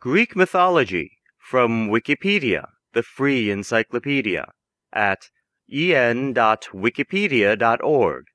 Greek mythology from Wikipedia, the free encyclopedia, at en.wikipedia.org.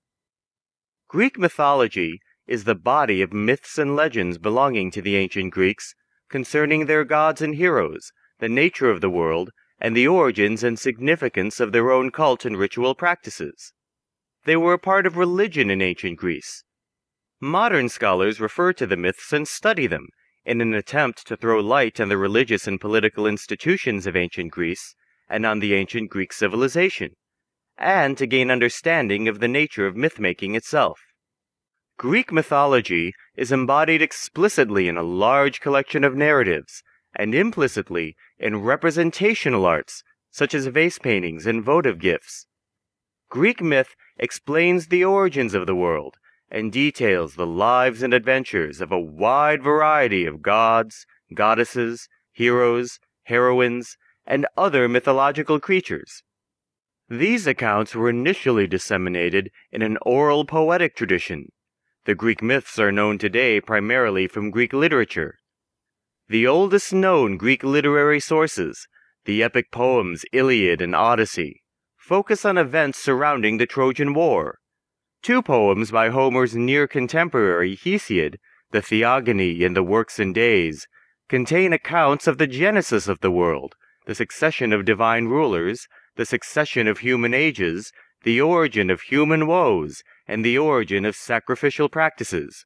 Greek mythology is the body of myths and legends belonging to the ancient Greeks concerning their gods and heroes, the nature of the world, and the origins and significance of their own cult and ritual practices. They were a part of religion in ancient Greece. Modern scholars refer to the myths and study them in an attempt to throw light on the religious and political institutions of ancient Greece and on the ancient Greek civilization, and to gain understanding of the nature of myth-making itself. Greek mythology is embodied explicitly in a large collection of narratives, and implicitly in representational arts, such as vase paintings and votive gifts. Greek myth explains the origins of the world, and details the lives and adventures of a wide variety of gods, goddesses, heroes, heroines, and other mythological creatures. These accounts were initially disseminated in an oral poetic tradition. The Greek myths are known today primarily from Greek literature. The oldest known Greek literary sources, the epic poems Iliad and Odyssey, focus on events surrounding the Trojan War. Two poems by Homer's near contemporary Hesiod, the Theogony and the Works and Days, contain accounts of the genesis of the world, the succession of divine rulers, the succession of human ages, the origin of human woes, and the origin of sacrificial practices.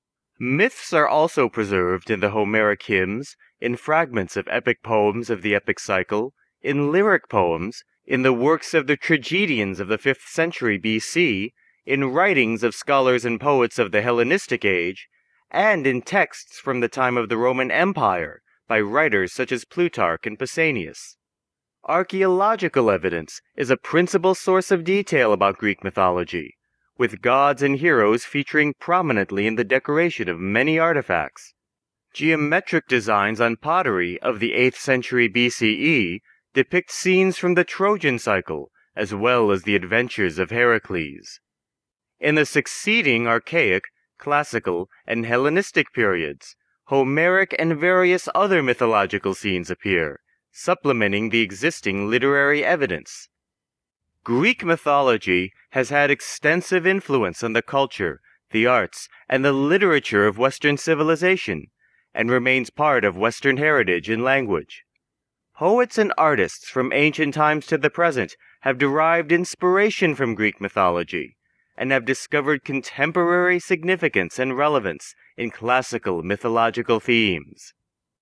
Myths are also preserved in the Homeric hymns, in fragments of epic poems of the epic cycle, in lyric poems, in the works of the tragedians of the 5th century BC, in writings of scholars and poets of the Hellenistic age, and in texts from the time of the Roman Empire by writers such as Plutarch and Pausanias. Archaeological evidence is a principal source of detail about Greek mythology, with gods and heroes featuring prominently in the decoration of many artifacts. Geometric designs on pottery of the 8th century BCE depict scenes from the Trojan cycle, as well as the adventures of Heracles. In the succeeding Archaic, Classical, and Hellenistic periods, Homeric and various other mythological scenes appear, supplementing the existing literary evidence. Greek mythology has had extensive influence on the culture, the arts, and the literature of Western civilization, and remains part of Western heritage and language. Poets and artists from ancient times to the present have derived inspiration from Greek mythology, and have discovered contemporary significance and relevance in classical mythological themes.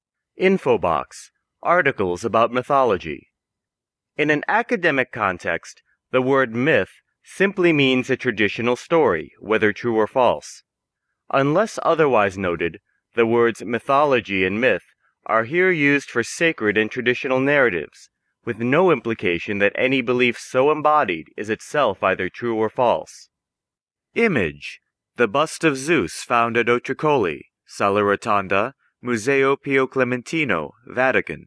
Infobox. Articles about mythology. In an academic context, the word myth simply means a traditional story, whether true or false. Unless otherwise noted, the words mythology and myth are here used for sacred and traditional narratives, with no implication that any belief so embodied is itself either true or false. Image. The bust of Zeus found at Otricoli, Sala Rotonda, Museo Pio Clementino, Vatican.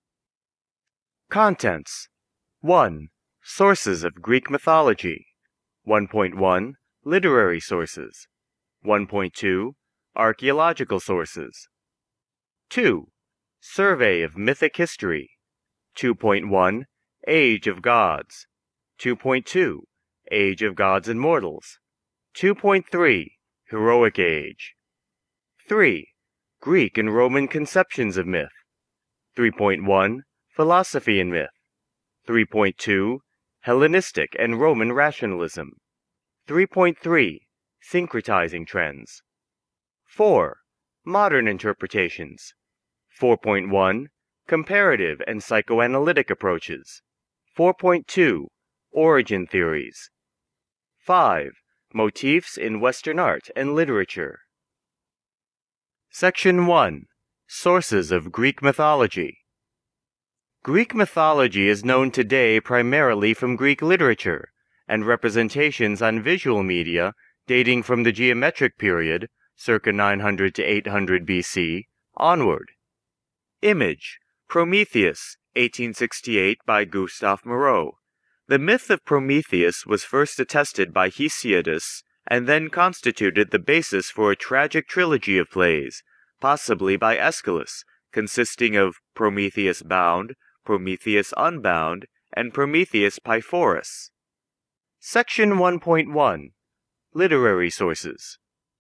Contents. 1. Sources of Greek mythology. 1.1. Literary sources. 1.2. Archaeological sources. 2. Survey of mythic history. 2.1. Age of Gods. 2.2. Age of Gods and Mortals. 2.3. Heroic Age. 3. Greek and Roman conceptions of myth. 3.1. Philosophy and myth. 3.2. Hellenistic and Roman rationalism. 3.3. Syncretizing trends. 4. Modern interpretations. 4.1. Comparative and psychoanalytic approaches. 4.2. Origin theories. 5. Motifs in Western art and literature. Section 1. Sources of Greek mythology. Greek mythology is known today primarily from Greek literature and representations on visual media dating from the geometric period, circa 900 to 800 BC, onward. Image. Prometheus, 1868 by Gustave Moreau. The myth of Prometheus was first attested by Hesiodus and then constituted the basis for a tragic trilogy of plays, possibly by Aeschylus, consisting of Prometheus Bound, Prometheus Unbound, and Prometheus Pyphorus. Section 1.1 Literary Sources.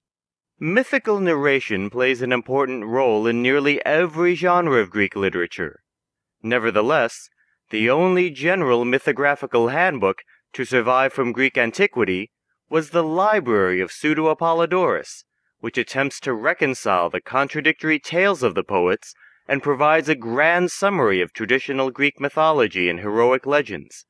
Mythical narration plays an important role in nearly every genre of Greek literature. Nevertheless, the only general mythographical handbook to survive from Greek antiquity was the Library of Pseudo-Apollodorus, which attempts to reconcile the contradictory tales of the poets and provides a grand summary of traditional Greek mythology and heroic legends.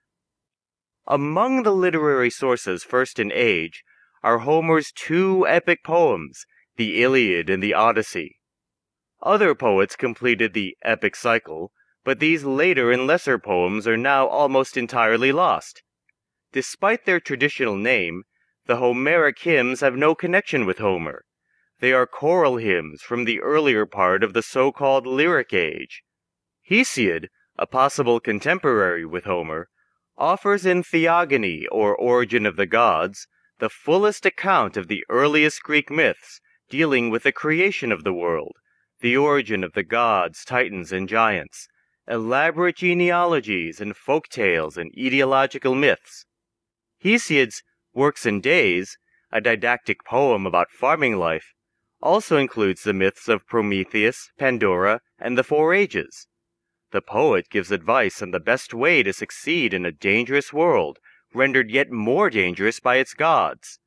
Among the literary sources first in age are Homer's two epic poems, the Iliad and the Odyssey. Other poets completed the epic cycle, but these later and lesser poems are now almost entirely lost. Despite their traditional name, the Homeric hymns have no connection with Homer. They are choral hymns from the earlier part of the so-called Lyric Age. Hesiod, a possible contemporary with Homer, offers in Theogony, or Origin of the Gods, the fullest account of the earliest Greek myths dealing with the creation of the world, the origin of the gods, titans, and giants, elaborate genealogies and folk tales and etiological myths. Hesiod's Works and Days, a didactic poem about farming life, also includes the myths of Prometheus, Pandora, and the Four Ages. The poet gives advice on the best way to succeed in a dangerous world, rendered yet more dangerous by its gods.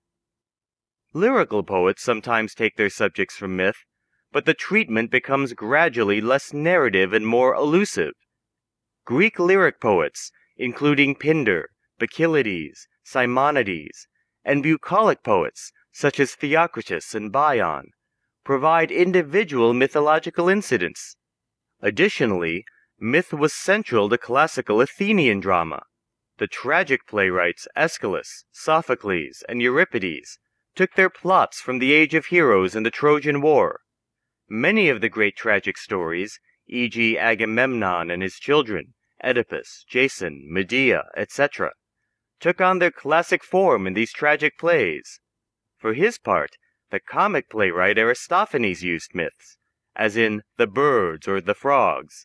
Lyrical poets sometimes take their subjects from myth, but the treatment becomes gradually less narrative and more elusive. Greek lyric poets, including Pindar, Bacchylides, Simonides, and bucolic poets such as Theocritus and Bion, provide individual mythological incidents. Additionally, myth was central to classical Athenian drama. The tragic playwrights Aeschylus, Sophocles, and Euripides took their plots from the Age of Heroes and the Trojan War. Many of the great tragic stories, e.g. Agamemnon and his children, Oedipus, Jason, Medea, etc., took on their classic form in these tragic plays. For his part, the comic playwright Aristophanes used myths, as in The Birds or The Frogs.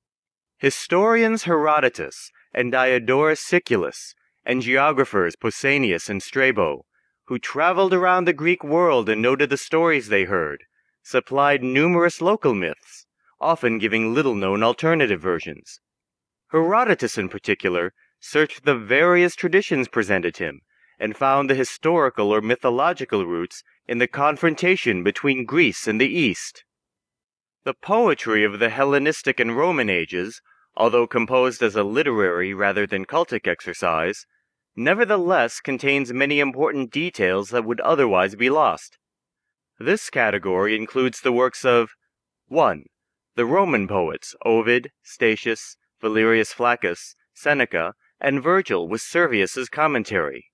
Historians Herodotus and Diodorus Siculus, and geographers Pausanias and Strabo, who traveled around the Greek world and noted the stories they heard, supplied numerous local myths, often giving little-known alternative versions. Herodotus in particular searched the various traditions presented him, and found the historical or mythological roots in the confrontation between Greece and the East. The poetry of the Hellenistic and Roman ages, although composed as a literary rather than cultic exercise, nevertheless contains many important details that would otherwise be lost. This category includes the works of 1. The Roman poets Ovid, Statius, Valerius Flaccus, Seneca, and Virgil with Servius's commentary.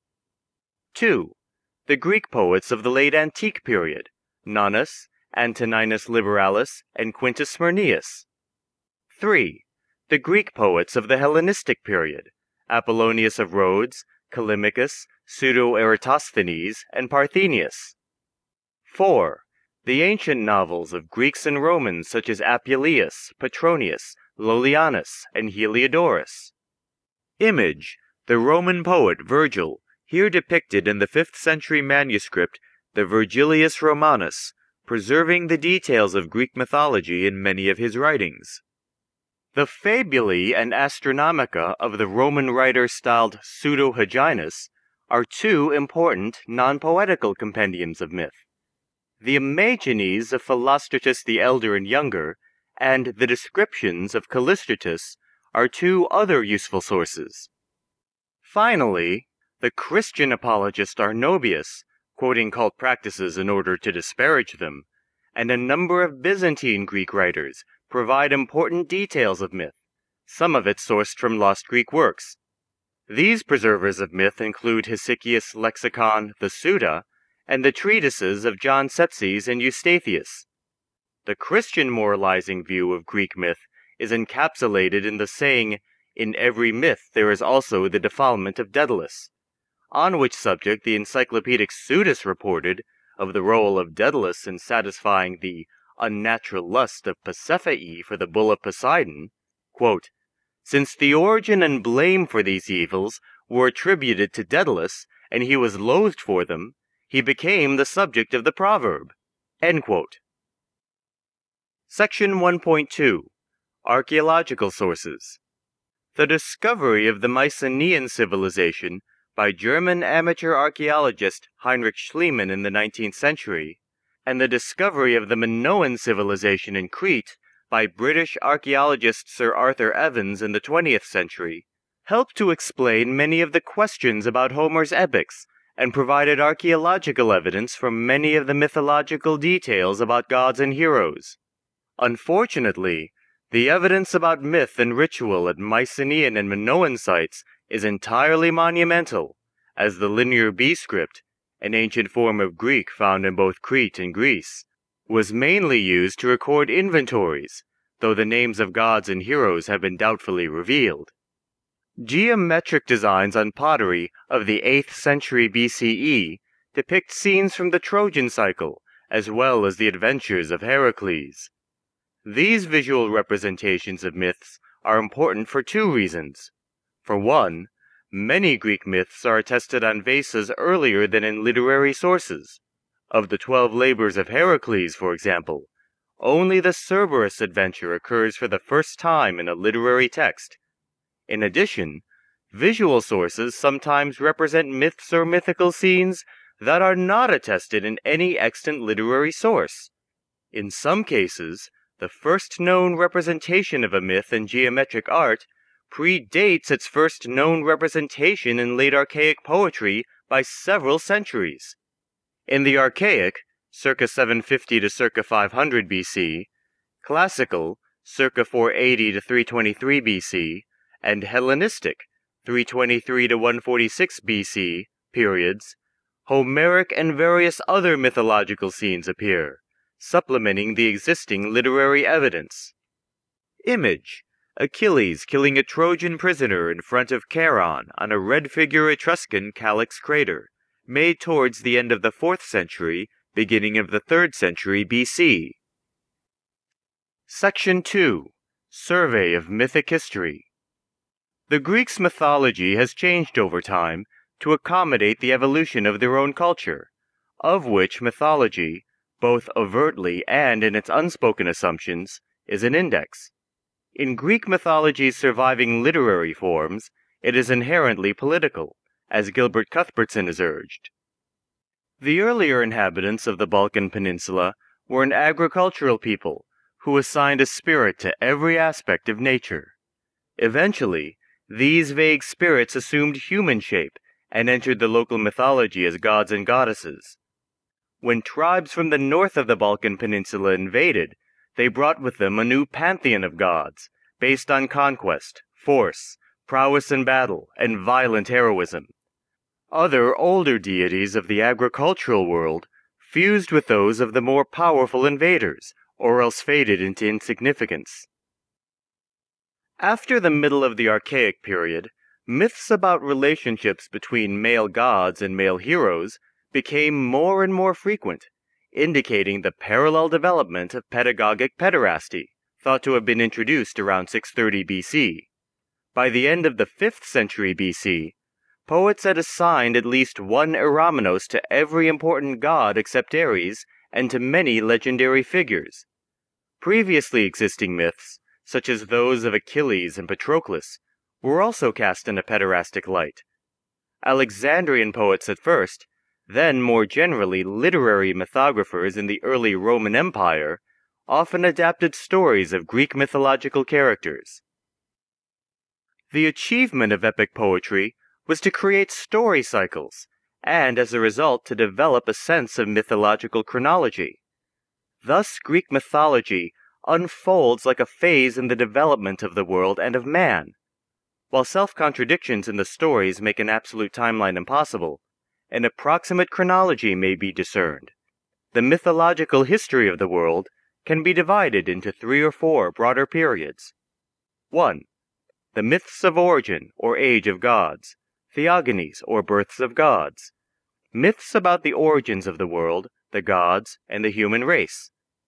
2. The Greek poets of the late antique period, Nonnus, Antoninus Liberalis, and Quintus Smyrnaeus. 3. The Greek poets of the Hellenistic period, Apollonius of Rhodes, Callimachus, Pseudo-Eratosthenes, and Parthenius. 4. The ancient novels of Greeks and Romans such as Apuleius, Petronius, Lollianus, and Heliodorus. Image, the Roman poet Virgil, here depicted in the 5th century manuscript, the Virgilius Romanus, preserving the details of Greek mythology in many of his writings. The Fabulae and Astronomica of the Roman writer styled Pseudo-Hyginus are two important non-poetical compendiums of myth. The Imagines of Philostratus the Elder and Younger, and the descriptions of Callistratus are two other useful sources. Finally, the Christian apologist Arnobius, quoting cult practices in order to disparage them, and a number of Byzantine Greek writers provide important details of myth, some of it sourced from lost Greek works. These preservers of myth include Hesychius' lexicon, the Suda, and the treatises of John Tzetzes and Eustathius. The Christian moralizing view of Greek myth is encapsulated in the saying, "In every myth there is also the defilement of Daedalus," on which subject the encyclopedic Suidas reported of the role of Daedalus in satisfying the unnatural lust of Pasiphae for the bull of Poseidon, quote, "Since the origin and blame for these evils were attributed to Daedalus, and he was loathed for them, he became the subject of the proverb." End quote. Section 1.2. Archaeological Sources. The discovery of the Mycenaean civilization by German amateur archaeologist Heinrich Schliemann in the 19th century, and the discovery of the Minoan civilization in Crete by British archaeologist Sir Arthur Evans in the 20th century, helped to explain many of the questions about Homer's epics and provided archaeological evidence for many of the mythological details about gods and heroes. Unfortunately, the evidence about myth and ritual at Mycenaean and Minoan sites is entirely monumental, as the Linear B script, an ancient form of Greek found in both Crete and Greece, was mainly used to record inventories, though the names of gods and heroes have been doubtfully revealed. Geometric designs on pottery of the 8th century BCE depict scenes from the Trojan cycle, as well as the adventures of Heracles. These visual representations of myths are important for two reasons. For one, many Greek myths are attested on vases earlier than in literary sources. Of the 12 labors of Heracles, for example, only the Cerberus adventure occurs for the first time in a literary text. In addition, visual sources sometimes represent myths or mythical scenes that are not attested in any extant literary source. In some cases, the first known representation of a myth in geometric art predates its first known representation in late archaic poetry by several centuries. In the archaic, circa 750 to circa 500 BC, classical, circa 480 to 323 BC, and Hellenistic, 323 to 146 BC, periods, Homeric and various other mythological scenes appear, supplementing the existing literary evidence. Image: Achilles killing a Trojan prisoner in front of Charon on a red figure Etruscan calyx crater, made towards the end of the 4th century, beginning of the 3rd century BC. Section 2. Survey of Mythic History. The Greeks' mythology has changed over time to accommodate the evolution of their own culture, of which mythology, both overtly and in its unspoken assumptions, is an index. In Greek mythology's surviving literary forms, it is inherently political, as Gilbert Cuthbertson has urged. The earlier inhabitants of the Balkan Peninsula were an agricultural people who assigned a spirit to every aspect of nature. Eventually, these vague spirits assumed human shape and entered the local mythology as gods and goddesses. When tribes from the north of the Balkan Peninsula invaded, they brought with them a new pantheon of gods, based on conquest, force, prowess in battle, and violent heroism. Other older deities of the agricultural world fused with those of the more powerful invaders, or else faded into insignificance. After the middle of the Archaic period, myths about relationships between male gods and male heroes became more and more frequent, indicating the parallel development of pedagogic pederasty, thought to have been introduced around 630 BC. By the end of the 5th century BC, poets had assigned at least one Eromenos to every important god except Ares, and to many legendary figures. Previously existing myths, such as those of Achilles and Patroclus, were also cast in a pederastic light. Alexandrian poets at first, then more generally literary mythographers in the early Roman Empire, often adapted stories of Greek mythological characters. The achievement of epic poetry was to create story cycles, and as a result to develop a sense of mythological chronology. Thus Greek mythology unfolds like a phase in the development of the world and of man. While self-contradictions in the stories make an absolute timeline impossible, an approximate chronology may be discerned. The mythological history of the world can be divided into 3 or 4 broader periods. 1. The myths of origin, or age of gods, theogonies, or births of gods. Myths about the origins of the world, the gods, and the human race.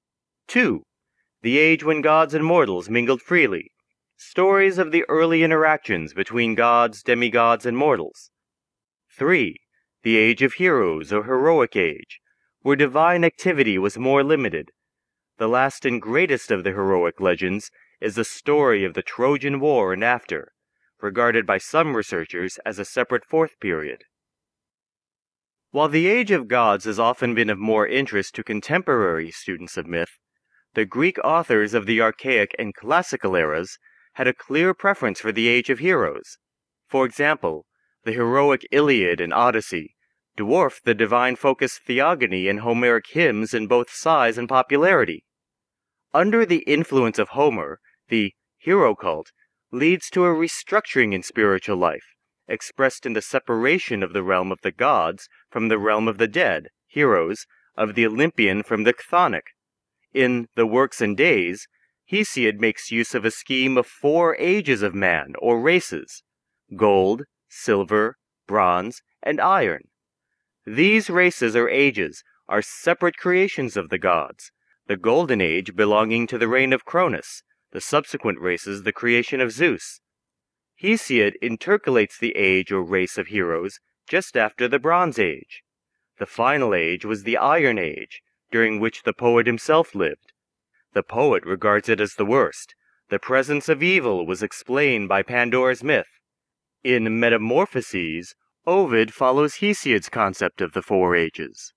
2. The age when gods and mortals mingled freely. Stories of the early interactions between gods, demigods, and mortals. 3. The age of heroes or heroic age, where divine activity was more limited. The last and greatest of the heroic legends is the story of the Trojan War and after, regarded by some researchers as a separate fourth period. While the Age of Gods has often been of more interest to contemporary students of myth, the Greek authors of the Archaic and Classical eras had a clear preference for the Age of Heroes. For example, the heroic Iliad and Odyssey dwarfed the divine-focused Theogony and Homeric hymns in both size and popularity. Under the influence of Homer, the hero cult leads to a restructuring in spiritual life, expressed in the separation of the realm of the gods from the realm of the dead, heroes, of the Olympian from the chthonic. In The Works and Days, Hesiod makes use of a scheme of 4 ages of man, or races: gold, silver, bronze, and iron. These races or ages are separate creations of the gods, the Golden Age belonging to the reign of Cronus, the subsequent races the creation of Zeus. Hesiod intercalates the age or race of heroes just after the Bronze Age. The final age was the Iron Age, during which the poet himself lived. The poet regards it as the worst. The presence of evil was explained by Pandora's myth. In Metamorphoses, Ovid follows Hesiod's concept of the 4 ages.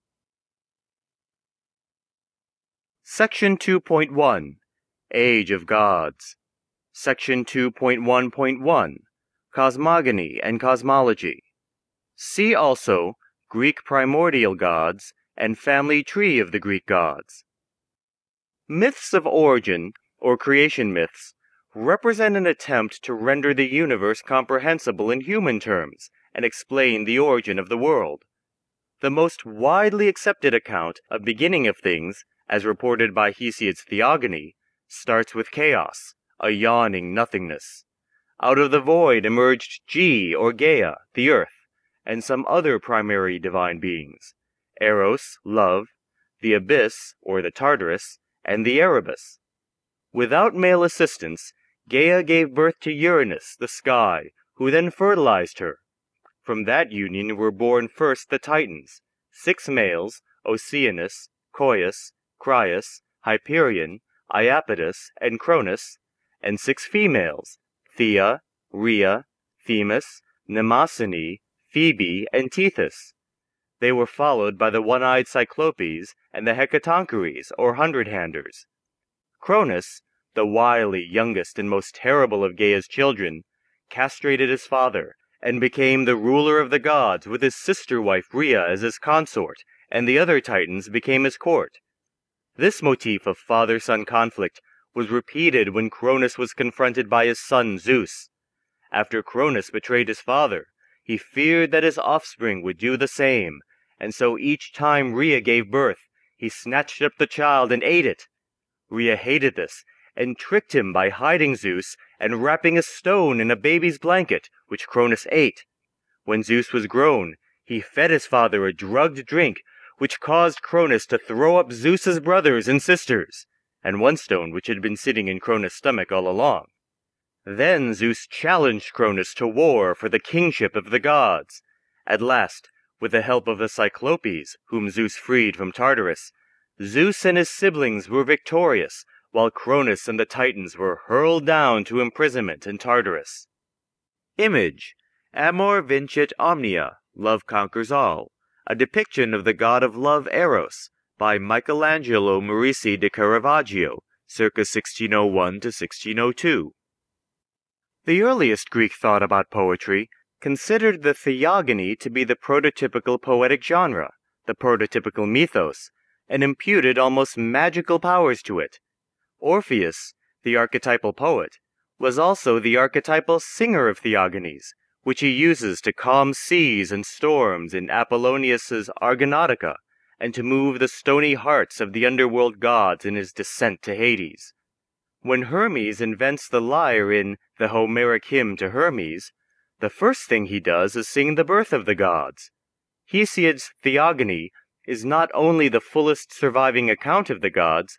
Section 2.1 Age of Gods. Section 2.1.1 Cosmogony and Cosmology. See also Greek primordial gods and family tree of the Greek gods. Myths of origin, or creation myths, represent an attempt to render the universe comprehensible in human terms and explain the origin of the world. The most widely accepted account of beginning of things, as reported by Hesiod's Theogony, starts with chaos, a yawning nothingness. Out of the void emerged Ge, or Gaia, the earth, and some other primary divine beings: Eros, love, the abyss, or the Tartarus, and the Erebus. Without male assistance, Gaia gave birth to Uranus, the sky, who then fertilized her. From that union were born first the Titans, 6 males, Oceanus, Coeus, Crius, Hyperion, Iapetus, and Cronus, and 6 females, Thea, Rhea, Themis, Mnemosyne, Phoebe, and Tethys. They were followed by the one-eyed Cyclopes and the Hecatoncheires, or hundred-handers. Cronus, the wily youngest and most terrible of Gaia's children, castrated his father, and became the ruler of the gods with his sister-wife Rhea as his consort, and the other Titans became his court. This motif of father-son conflict was repeated when Cronus was confronted by his son Zeus. After Cronus betrayed his father, he feared that his offspring would do the same, and so each time Rhea gave birth, he snatched up the child and ate it. Rhea hated this, and tricked him by hiding Zeus and wrapping a stone in a baby's blanket, which Cronus ate. When Zeus was grown, he fed his father a drugged drink, which caused Cronus to throw up Zeus's brothers and sisters, and one stone which had been sitting in Cronus' stomach all along. Then Zeus challenged Cronus to war for the kingship of the gods. At last, with the help of the Cyclopes, whom Zeus freed from Tartarus, Zeus and his siblings were victorious, while Cronus and the Titans were hurled down to imprisonment in Tartarus. Image: Amor Vincit Omnia, Love Conquers All, a depiction of the god of love Eros, by Michelangelo Merisi de Caravaggio, circa 1601 to 1602. The earliest Greek thought about poetry considered the Theogony to be the prototypical poetic genre, the prototypical mythos, and imputed almost magical powers to it. Orpheus, the archetypal poet, was also the archetypal singer of theogonies, which he uses to calm seas and storms in Apollonius's Argonautica, and to move the stony hearts of the underworld gods in his descent to Hades. When Hermes invents the lyre in the Homeric hymn to Hermes, the first thing he does is sing the birth of the gods. Hesiod's Theogony is not only the fullest surviving account of the gods,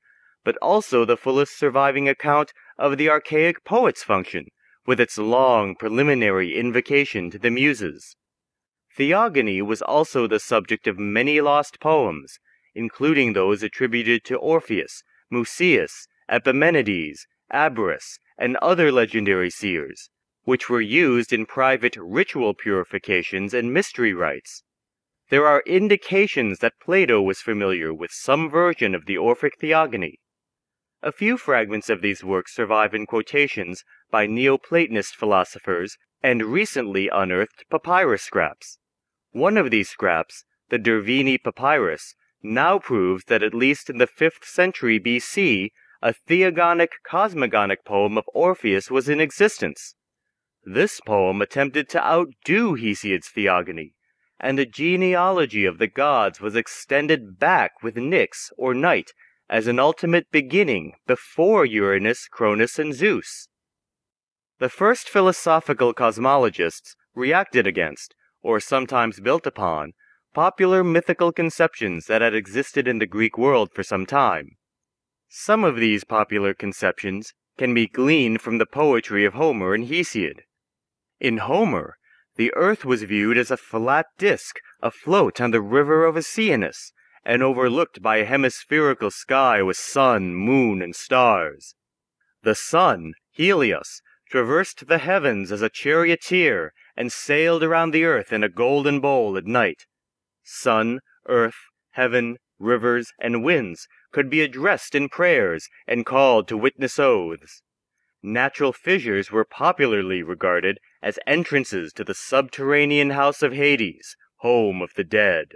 but also the fullest surviving account of the archaic poet's function, with its long preliminary invocation to the Muses. Theogony was also the subject of many lost poems, including those attributed to Orpheus, Musaeus, Epimenides, Abaris, and other legendary seers, which were used in private ritual purifications and mystery rites. There are indications that Plato was familiar with some version of the Orphic Theogony. A few fragments of these works survive in quotations by Neoplatonist philosophers and recently unearthed papyrus scraps. One of these scraps, the Derveni Papyrus, now proves that at least in the 5th century BC, a theogonic cosmogonic poem of Orpheus was in existence. This poem attempted to outdo Hesiod's Theogony, and the genealogy of the gods was extended back with Nyx or night as an ultimate beginning before Uranus, Cronus, and Zeus. The first philosophical cosmologists reacted against, or sometimes built upon, popular mythical conceptions that had existed in the Greek world for some time. Some of these popular conceptions can be gleaned from the poetry of Homer and Hesiod. In Homer, the earth was viewed as a flat disk afloat on the river of Oceanus, and overlooked by a hemispherical sky with sun, moon, and stars. The sun, Helios, traversed the heavens as a charioteer and sailed around the earth in a golden bowl at night. Sun, earth, heaven, rivers, and winds could be addressed in prayers and called to witness oaths. Natural fissures were popularly regarded as entrances to the subterranean house of Hades, home of the dead.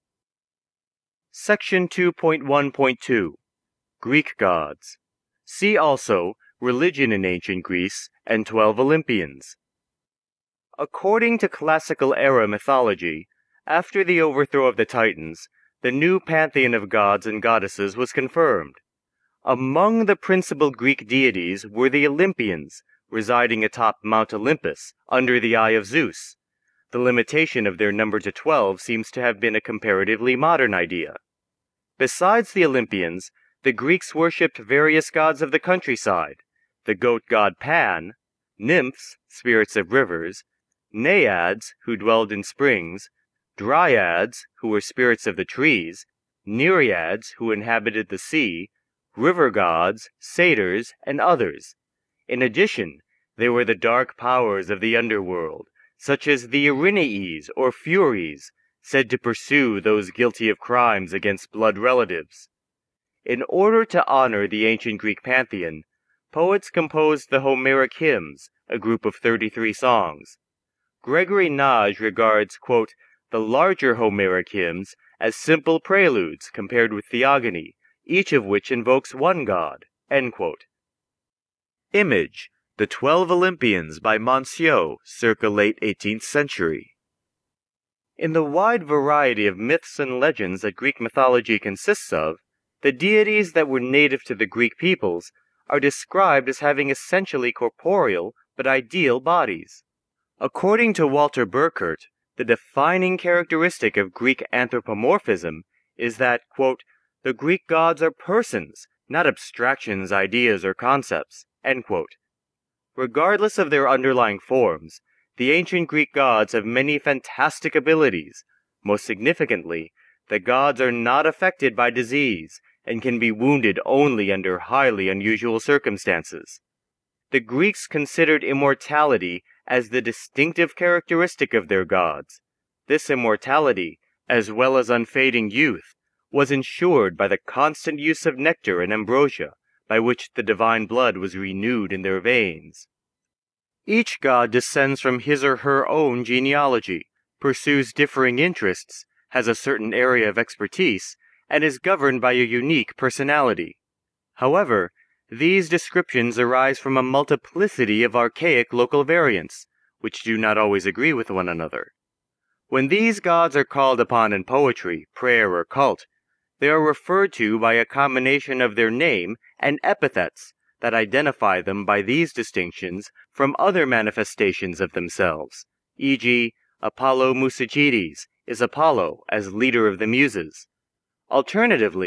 Section 2.1.2 Greek Gods. See also Religion in Ancient Greece and 12 Olympians. According to classical era mythology, after the overthrow of the Titans, the new pantheon of gods and goddesses was confirmed. Among the principal Greek deities were the Olympians, residing atop Mount Olympus, under the eye of Zeus. The limitation of their number to 12 seems to have been a comparatively modern idea. Besides the Olympians, the Greeks worshipped various gods of the countryside, the goat god Pan, nymphs, spirits of rivers, naiads, who dwelled in springs, dryads, who were spirits of the trees, nereids, who inhabited the sea, river gods, satyrs, and others. In addition, there were the dark powers of the underworld, such as the Erinyes or Furies, said to pursue those guilty of crimes against blood relatives. In order to honor the ancient Greek pantheon, poets composed the Homeric hymns, a group of 33 songs. Gregory Nagy regards, quote, the larger Homeric hymns as simple preludes compared with Theogony, each of which invokes one god, end quote. Image, The 12 Olympians by Monsiau, circa late 18th century. In the wide variety of myths and legends that Greek mythology consists of, the deities that were native to the Greek peoples are described as having essentially corporeal but ideal bodies. According to Walter Burkert, the defining characteristic of Greek anthropomorphism is that, quote, the Greek gods are persons, not abstractions, ideas, or concepts, end quote. Regardless of their underlying forms, the ancient Greek gods have many fantastic abilities. Most significantly, the gods are not affected by disease and can be wounded only under highly unusual circumstances. The Greeks considered immortality as the distinctive characteristic of their gods. This immortality, as well as unfading youth, was ensured by the constant use of nectar and ambrosia, by which the divine blood was renewed in their veins. Each god descends from his or her own genealogy, pursues differing interests, has a certain area of expertise, and is governed by a unique personality. However, these descriptions arise from a multiplicity of archaic local variants, which do not always agree with one another. When these gods are called upon in poetry, prayer, or cult, they are referred to by a combination of their name and epithets that identify them by these distinctions from other manifestations of themselves, e.g., Apollo Musagetes is Apollo as leader of the Muses. Alternatively,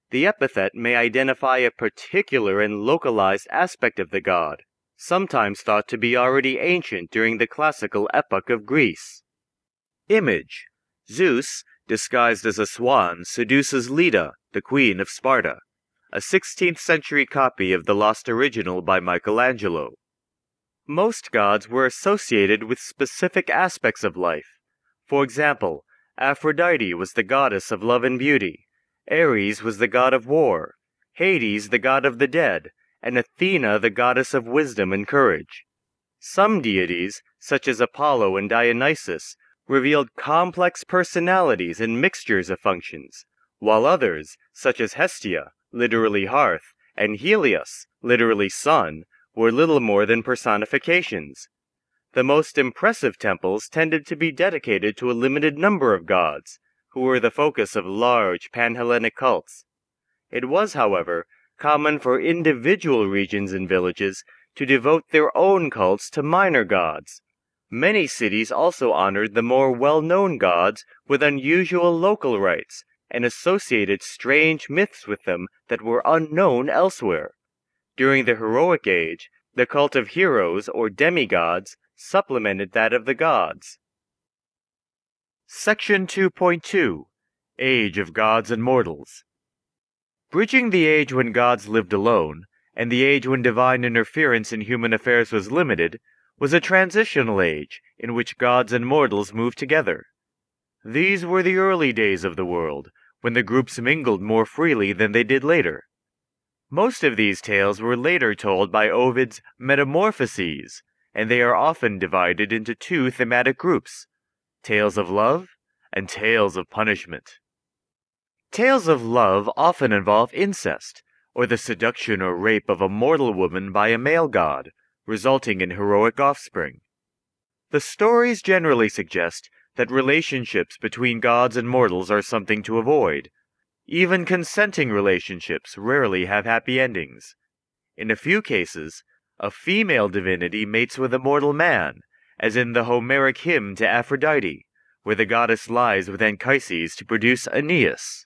The epithet may identify a particular and localized aspect of the god, sometimes thought to be already ancient during the classical epoch of Greece. Image: Zeus, disguised as a swan, seduces Leda, the queen of Sparta, a 16th century copy of the lost original by Michelangelo. Most gods were associated with specific aspects of life. For example, Aphrodite was the goddess of love and beauty, Ares was the god of war, Hades the god of the dead, and Athena the goddess of wisdom and courage. Some deities, such as Apollo and Dionysus, revealed complex personalities and mixtures of functions, while others, such as Hestia, literally hearth, and Helios, literally sun, were little more than personifications. The most impressive temples tended to be dedicated to a limited number of gods, who were the focus of large Pan-Hellenic cults. It was, however, common for individual regions and villages to devote their own cults to minor gods. Many cities also honored the more well-known gods with unusual local rites, and associated strange myths with them that were unknown elsewhere. During the heroic age, the cult of heroes or demigods supplemented that of the gods. Section 2.2 Age of Gods and Mortals. Bridging the age when gods lived alone, and the age when divine interference in human affairs was limited, was a transitional age in which gods and mortals moved together. These were the early days of the world, when the groups mingled more freely than they did later. Most of these tales were later told by Ovid's Metamorphoses, and they are often divided into two thematic groups: tales of love and tales of punishment. Tales of love often involve incest, or the seduction or rape of a mortal woman by a male god, resulting in heroic offspring. The stories generally suggest that relationships between gods and mortals are something to avoid. Even consenting relationships rarely have happy endings. In a few cases, a female divinity mates with a mortal man, as in the Homeric hymn to Aphrodite, where the goddess lies with Anchises to produce Aeneas.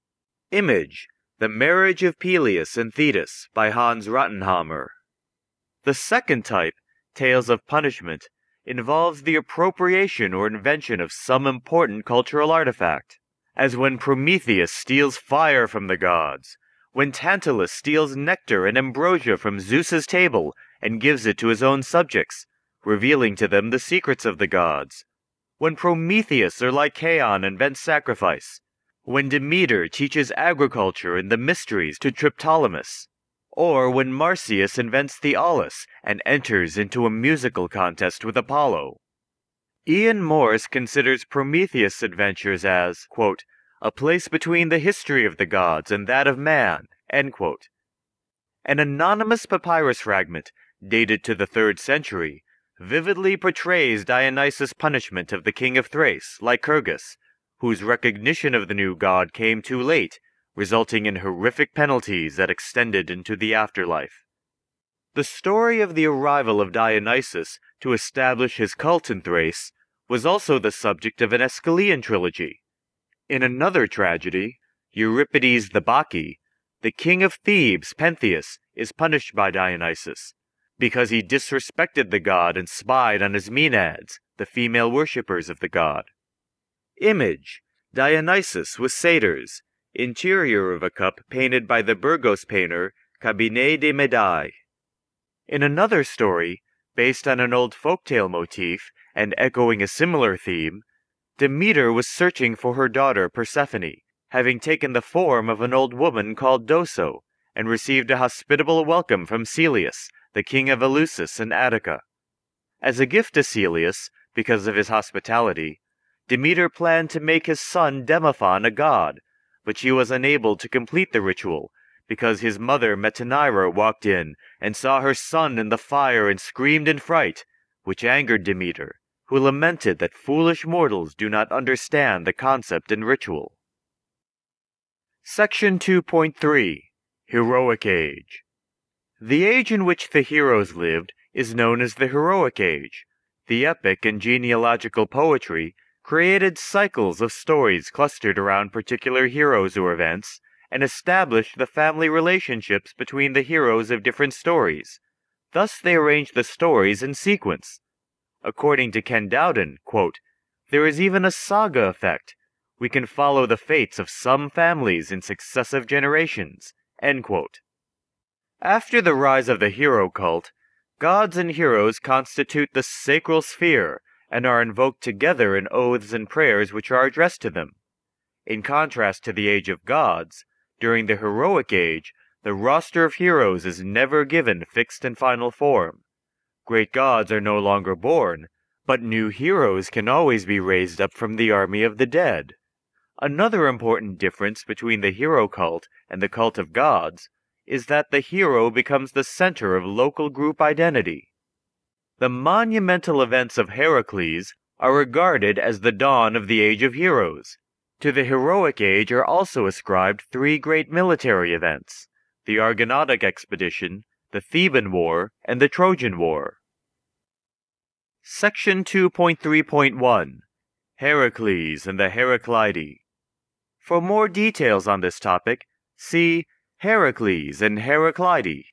Image: The Marriage of Peleus and Thetis by Hans Rottenhammer. The second type, Tales of Punishment, involves the appropriation or invention of some important cultural artifact, as when Prometheus steals fire from the gods, when Tantalus steals nectar and ambrosia from Zeus's table and gives it to his own subjects, revealing to them the secrets of the gods, when Prometheus or Lycaon invents sacrifice, when Demeter teaches agriculture and the mysteries to Triptolemus, or when Marsyas invents the aulos and enters into a musical contest with Apollo. Ian Morse considers Prometheus' adventures as, quote, a place between the history of the gods and that of man, end quote. An anonymous papyrus fragment, dated to the 3rd century, vividly portrays Dionysus' punishment of the king of Thrace, Lycurgus, whose recognition of the new god came too late, resulting in horrific penalties that extended into the afterlife. The story of the arrival of Dionysus to establish his cult in Thrace was also the subject of an Aeschylean trilogy. In another tragedy, Euripides the Bacchae, the king of Thebes, Pentheus, is punished by Dionysus because he disrespected the god and spied on his Maenads, the female worshippers of the god. Image: Dionysus with satyrs, interior of a cup painted by the Burgos painter Cabinet de Médailles. In another story, based on an old folktale motif and echoing a similar theme, Demeter was searching for her daughter Persephone, having taken the form of an old woman called Doso, and received a hospitable welcome from Celeus, the king of Eleusis in Attica. As a gift to Celeus, because of his hospitality, Demeter planned to make his son Demophon a god, but she was unable to complete the ritual, because his mother Metaneira walked in and saw her son in the fire and screamed in fright, which angered Demeter, who lamented that foolish mortals do not understand the concept and ritual. Section 2.3 Heroic Age. The age in which the heroes lived is known as the Heroic Age. The epic and genealogical poetry created cycles of stories clustered around particular heroes or events, and established the family relationships between the heroes of different stories. Thus they arranged the stories in sequence. According to Ken Dowden, quote, "There is even a saga effect. We can follow the fates of some families in successive generations." End quote. After the rise of the hero cult, gods and heroes constitute the sacral sphere and are invoked together in oaths and prayers which are addressed to them. In contrast to the age of gods, during the heroic age, the roster of heroes is never given fixed and final form. Great gods are no longer born, but new heroes can always be raised up from the army of the dead. Another important difference between the hero cult and the cult of gods is that the hero becomes the center of local group identity. The monumental events of Heracles are regarded as the dawn of the Age of Heroes. To the heroic age are also ascribed three great military events: the Argonautic expedition, the Theban War, and the Trojan War. Section 2.3.1 Heracles and the Heraclidae. For more details on this topic, see Heracles and Heraclidae.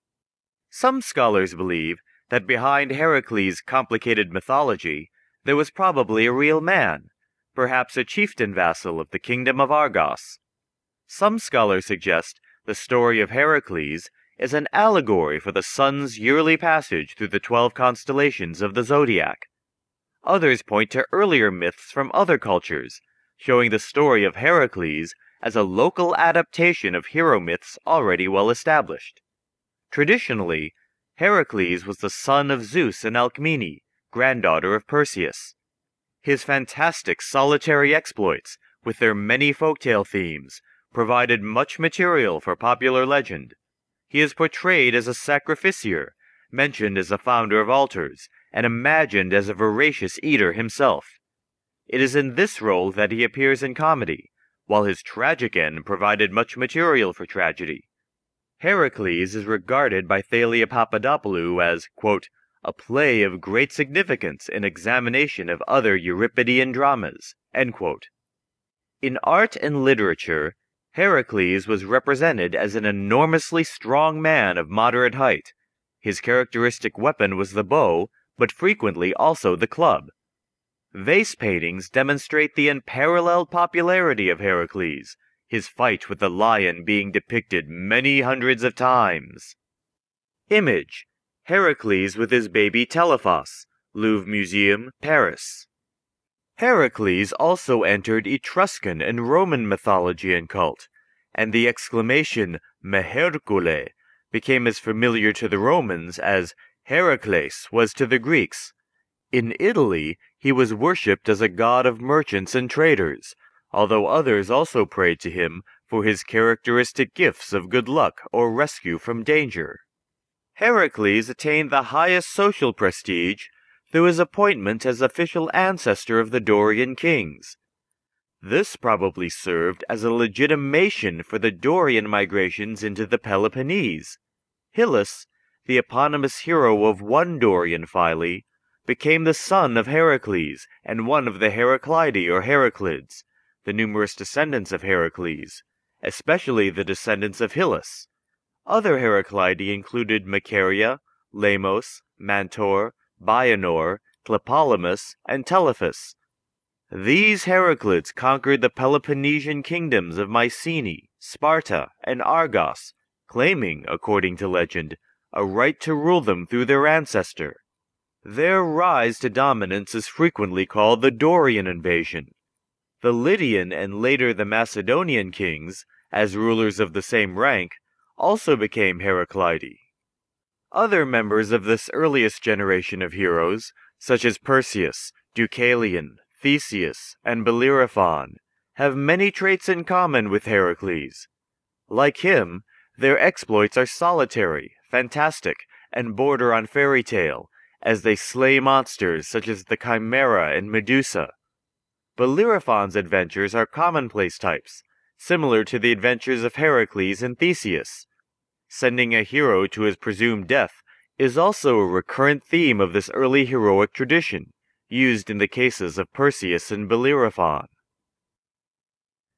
Some scholars believe that behind Heracles' complicated mythology, there was probably a real man, perhaps a chieftain vassal of the kingdom of Argos. Some scholars suggest the story of Heracles is an allegory for the sun's yearly passage through the 12 constellations of the zodiac. Others point to earlier myths from other cultures, showing the story of Heracles as a local adaptation of hero myths already well established. Traditionally, Heracles was the son of Zeus and Alcmene, granddaughter of Perseus. His fantastic solitary exploits, with their many folktale themes, provided much material for popular legend. He is portrayed as a sacrificier, mentioned as a founder of altars, and imagined as a voracious eater himself. It is in this role that he appears in comedy, while his tragic end provided much material for tragedy. Heracles is regarded by Thalia Papadopoulou as, quote, "a play of great significance in examination of other Euripidean dramas." End quote. In art and literature, Heracles was represented as an enormously strong man of moderate height. His characteristic weapon was the bow, but frequently also the club. Vase paintings demonstrate the unparalleled popularity of Heracles, his fight with the lion being depicted many hundreds of times. Image: Heracles with his baby Telephos, Louvre Museum, Paris. Heracles also entered Etruscan and Roman mythology and cult, and the exclamation "Mehercule" became as familiar to the Romans as Heracles was to the Greeks. In Italy, he was worshipped as a god of merchants and traders, although others also prayed to him for his characteristic gifts of good luck or rescue from danger. Heracles attained the highest social prestige through his appointment as official ancestor of the Dorian kings. This probably served as a legitimation for the Dorian migrations into the Peloponnese. Hyllus, the eponymous hero of one Dorian phyle, became the son of Heracles and one of the Heraclidae or Heraclids, the numerous descendants of Heracles, especially the descendants of Hyllus. Other Heraclidae included Macaria, Lamos, Mantor, Bianor, Tlepolemus, and Telephus. These Heraclids conquered the Peloponnesian kingdoms of Mycenae, Sparta, and Argos, claiming, according to legend, a right to rule them through their ancestor. Their rise to dominance is frequently called the Dorian invasion. The Lydian and later the Macedonian kings, as rulers of the same rank, also became Heraclidae. Other members of this earliest generation of heroes, such as Perseus, Deucalion, Theseus, and Bellerophon, have many traits in common with Heracles. Like him, their exploits are solitary, fantastic, and border on fairy tale, as they slay monsters such as the Chimera and Medusa. Bellerophon's adventures are commonplace types, similar to the adventures of Heracles and Theseus. Sending a hero to his presumed death is also a recurrent theme of this early heroic tradition, used in the cases of Perseus and Bellerophon.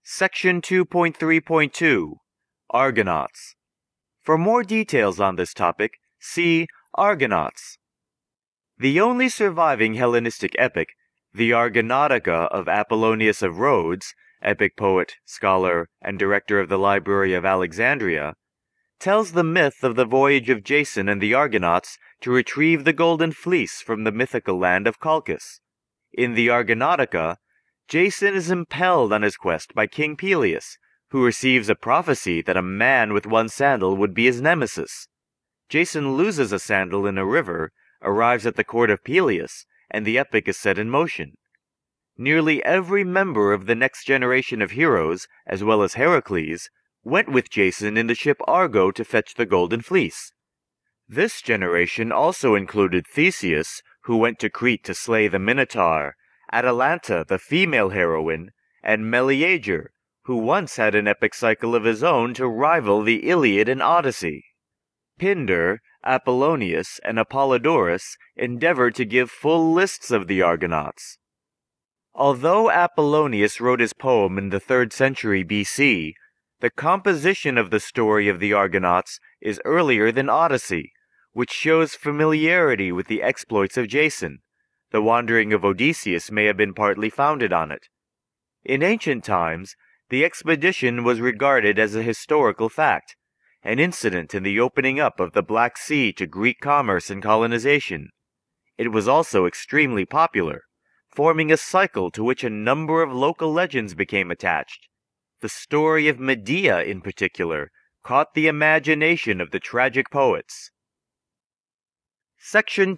Section 2.3.2 Argonauts. For more details on this topic, see Argonauts. The only surviving Hellenistic epic, the Argonautica of Apollonius of Rhodes, epic poet, scholar, and director of the Library of Alexandria, tells the myth of the voyage of Jason and the Argonauts to retrieve the Golden Fleece from the mythical land of Colchis. In the Argonautica, Jason is impelled on his quest by King Peleus, who receives a prophecy that a man with one sandal would be his nemesis. Jason loses a sandal in a river, arrives at the court of Peleus, and the epic is set in motion. Nearly every member of the next generation of heroes, as well as Heracles, went with Jason in the ship Argo to fetch the Golden Fleece. This generation also included Theseus, who went to Crete to slay the Minotaur, Atalanta, the female heroine, and Meleager, who once had an epic cycle of his own to rival the Iliad and Odyssey. Pindar, Apollonius, and Apollodorus endeavored to give full lists of the Argonauts. Although Apollonius wrote his poem in the 3rd century BC, the composition of the story of the Argonauts is earlier than Odyssey, which shows familiarity with the exploits of Jason. The wandering of Odysseus may have been partly founded on it. In ancient times, the expedition was regarded as a historical fact, an incident in the opening up of the Black Sea to Greek commerce and colonization. It was also extremely popular, forming a cycle to which a number of local legends became attached. The story of Medea, in particular, caught the imagination of the tragic poets. Section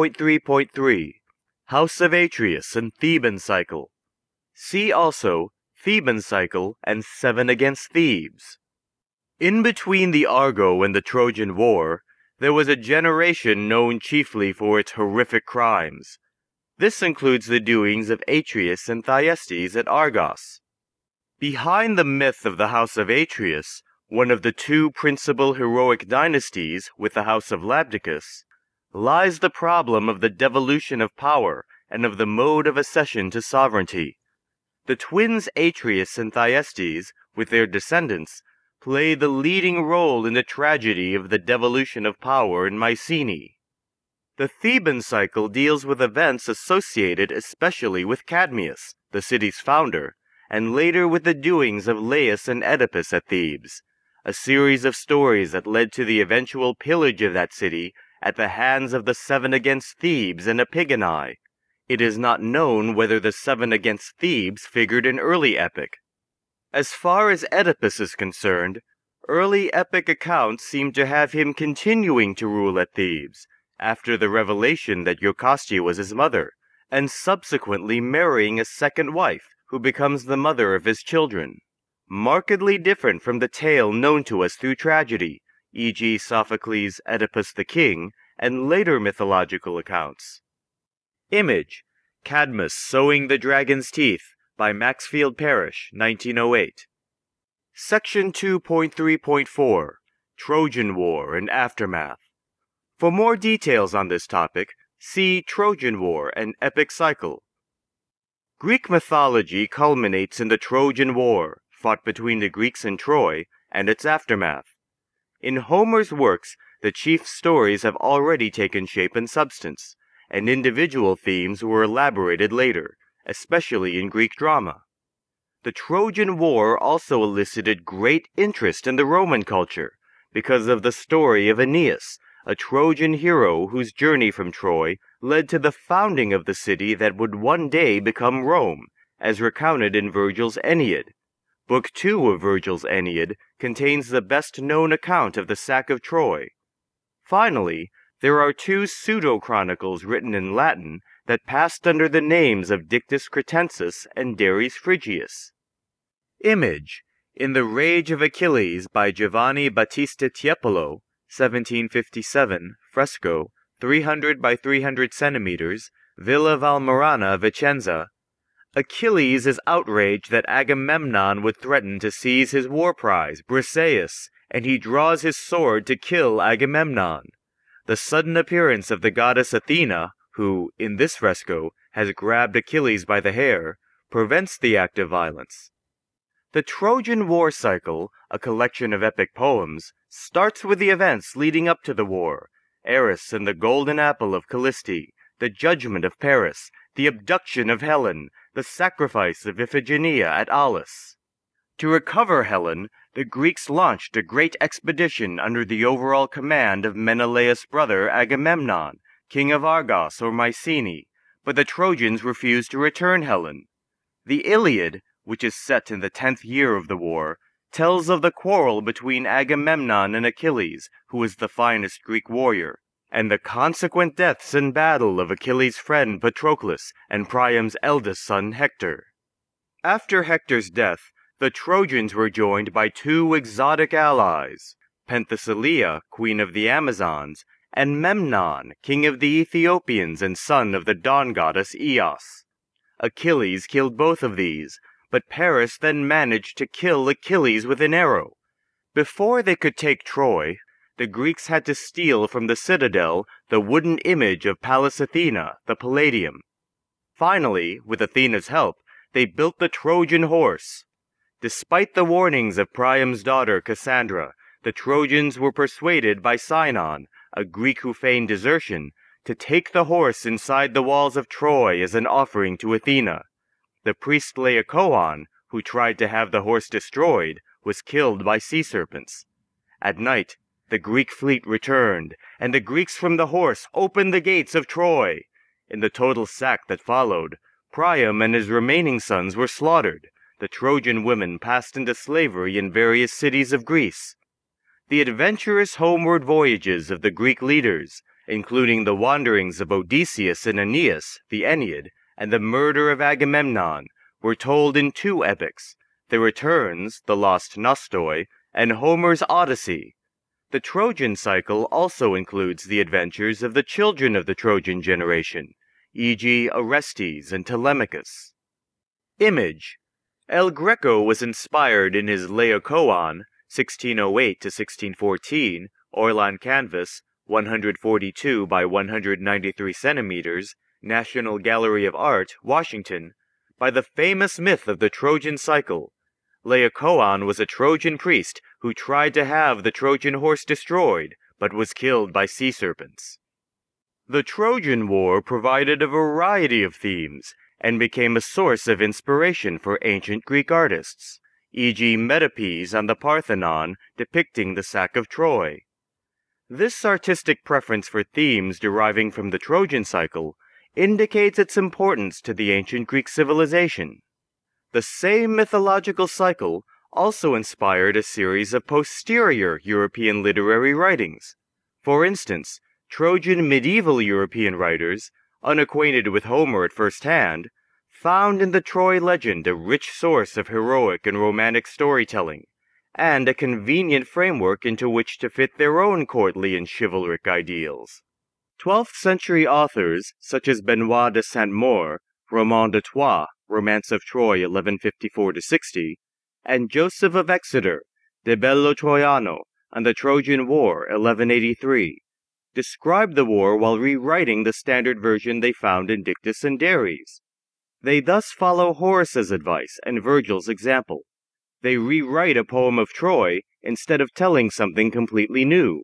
2.3.3 House of Atreus and Theban Cycle. See also Theban Cycle and Seven Against Thebes. In between the Argo and the Trojan War, there was a generation known chiefly for its horrific crimes. This includes the doings of Atreus and Thyestes at Argos. Behind the myth of the House of Atreus, one of the two principal heroic dynasties with the House of Labdacus, lies the problem of the devolution of power and of the mode of accession to sovereignty. The twins Atreus and Thyestes, with their descendants, play the leading role in the tragedy of the devolution of power in Mycenae. The Theban cycle deals with events associated especially with Cadmeus, the city's founder, and later with the doings of Laius and Oedipus at Thebes, a series of stories that led to the eventual pillage of that city at the hands of the Seven Against Thebes and Epigoni. It is not known whether the Seven Against Thebes figured in early epic. As far as Oedipus is concerned, early epic accounts seem to have him continuing to rule at Thebes, after the revelation that Jocasta was his mother, and subsequently marrying a second wife, who becomes the mother of his children. Markedly different from the tale known to us through tragedy, e.g. Sophocles' Oedipus the King, and later mythological accounts. Image: Cadmus Sowing the Dragon's Teeth by Maxfield Parrish, 1908. Section 2.3.4 Trojan War and Aftermath. For more details on this topic, see Trojan War and Epic Cycle. Greek mythology culminates in the Trojan War, fought between the Greeks and Troy, and its aftermath. In Homer's works, the chief stories have already taken shape and substance, and individual themes were elaborated later, especially in Greek drama. The Trojan War also elicited great interest in the Roman culture, because of the story of Aeneas, a Trojan hero whose journey from Troy led to the founding of the city that would one day become Rome, as recounted in Virgil's Aeneid. Book 2 of Virgil's Aeneid contains the best-known account of the sack of Troy. Finally, there are two pseudo-chronicles written in Latin that passed under the names of Dictys Cretensis and Dares Phrygius. Image: In the Rage of Achilles by Giovanni Battista Tiepolo, 1757, fresco, 300 by 300 centimeters, Villa Valmarana, Vicenza. Achilles is outraged that Agamemnon would threaten to seize his war prize, Briseis, and he draws his sword to kill Agamemnon. The sudden appearance of the goddess Athena, who, in this fresco, has grabbed Achilles by the hair, prevents the act of violence. The Trojan War cycle, a collection of epic poems, starts with the events leading up to the war: Eris and the golden apple of Callisti, the judgment of Paris, the abduction of Helen, the sacrifice of Iphigenia at Aulis. To recover Helen, the Greeks launched a great expedition under the overall command of Menelaus' brother Agamemnon, king of Argos or Mycenae, but the Trojans refused to return Helen. The Iliad, which is set in the 10th year of the war, tells of the quarrel between Agamemnon and Achilles, who was the finest Greek warrior, and the consequent deaths in battle of Achilles' friend Patroclus and Priam's eldest son Hector. After Hector's death, the Trojans were joined by two exotic allies, Penthesilea, queen of the Amazons, and Memnon, king of the Ethiopians and son of the dawn goddess Eos. Achilles killed both of these, but Paris then managed to kill Achilles with an arrow. Before they could take Troy, the Greeks had to steal from the citadel the wooden image of Pallas Athena, the Palladium. Finally, with Athena's help, they built the Trojan horse. Despite the warnings of Priam's daughter Cassandra, the Trojans were persuaded by Sinon, a Greek who feigned desertion, to take the horse inside the walls of Troy as an offering to Athena. The priest Laocoon, who tried to have the horse destroyed, was killed by sea serpents. At night, the Greek fleet returned, and the Greeks from the horse opened the gates of Troy. In the total sack that followed, Priam and his remaining sons were slaughtered. The Trojan women passed into slavery in various cities of Greece. The adventurous homeward voyages of the Greek leaders, including the wanderings of Odysseus and Aeneas, the Aeneid, and the murder of Agamemnon, were told in two epics: The Returns, the Lost Nostoi, and Homer's Odyssey. The Trojan cycle also includes the adventures of the children of the Trojan generation, e.g. Orestes and Telemachus. Image. El Greco was inspired in his Laocoon, 1608-1614, Orlan canvas, 142 by 193 centimeters, National Gallery of Art, Washington, by the famous myth of the Trojan cycle. Laocoon was a Trojan priest who tried to have the Trojan horse destroyed, but was killed by sea serpents. The Trojan War provided a variety of themes, and became a source of inspiration for ancient Greek artists, e.g. Metopes on the Parthenon depicting the sack of Troy. This artistic preference for themes deriving from the Trojan cycle indicates its importance to the ancient Greek civilization. The same mythological cycle also inspired a series of posterior European literary writings. For instance, Trojan medieval European writers, unacquainted with Homer at first hand, found in the Troy legend a rich source of heroic and romantic storytelling, and a convenient framework into which to fit their own courtly and chivalric ideals. 12th century authors such as Benoit de Saint-Maur, Roman de Troyes, Romance of Troy 1154-60, and Joseph of Exeter, De Bello Troiano, and the Trojan War 1183, describe the war while rewriting the standard version they found in Dictys and Dares. They thus follow Horace's advice and Virgil's example. They rewrite a poem of Troy instead of telling something completely new.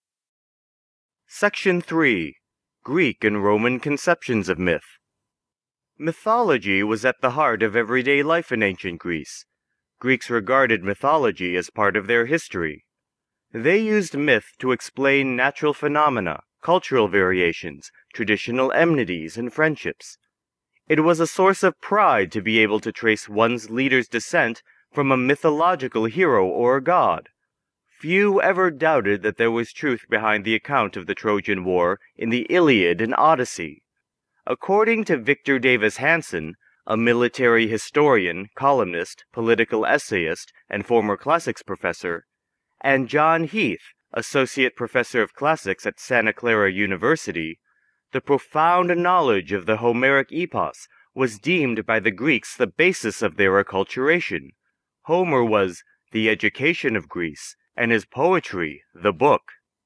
Section 3. Greek and Roman Conceptions of Myth. Mythology was at the heart of everyday life in ancient Greece. Greeks regarded mythology as part of their history. They used myth to explain natural phenomena, cultural variations, traditional enmities, and friendships. It was a source of pride to be able to trace one's leader's descent from a mythological hero or god. Few ever doubted that there was truth behind the account of the Trojan War in the Iliad and Odyssey. According to Victor Davis Hanson, a military historian, columnist, political essayist, and former classics professor, and John Heath, associate professor of classics at Santa Clara University, the profound knowledge of the Homeric epos was deemed by the Greeks the basis of their acculturation. Homer was the education of Greece, and his poetry the book.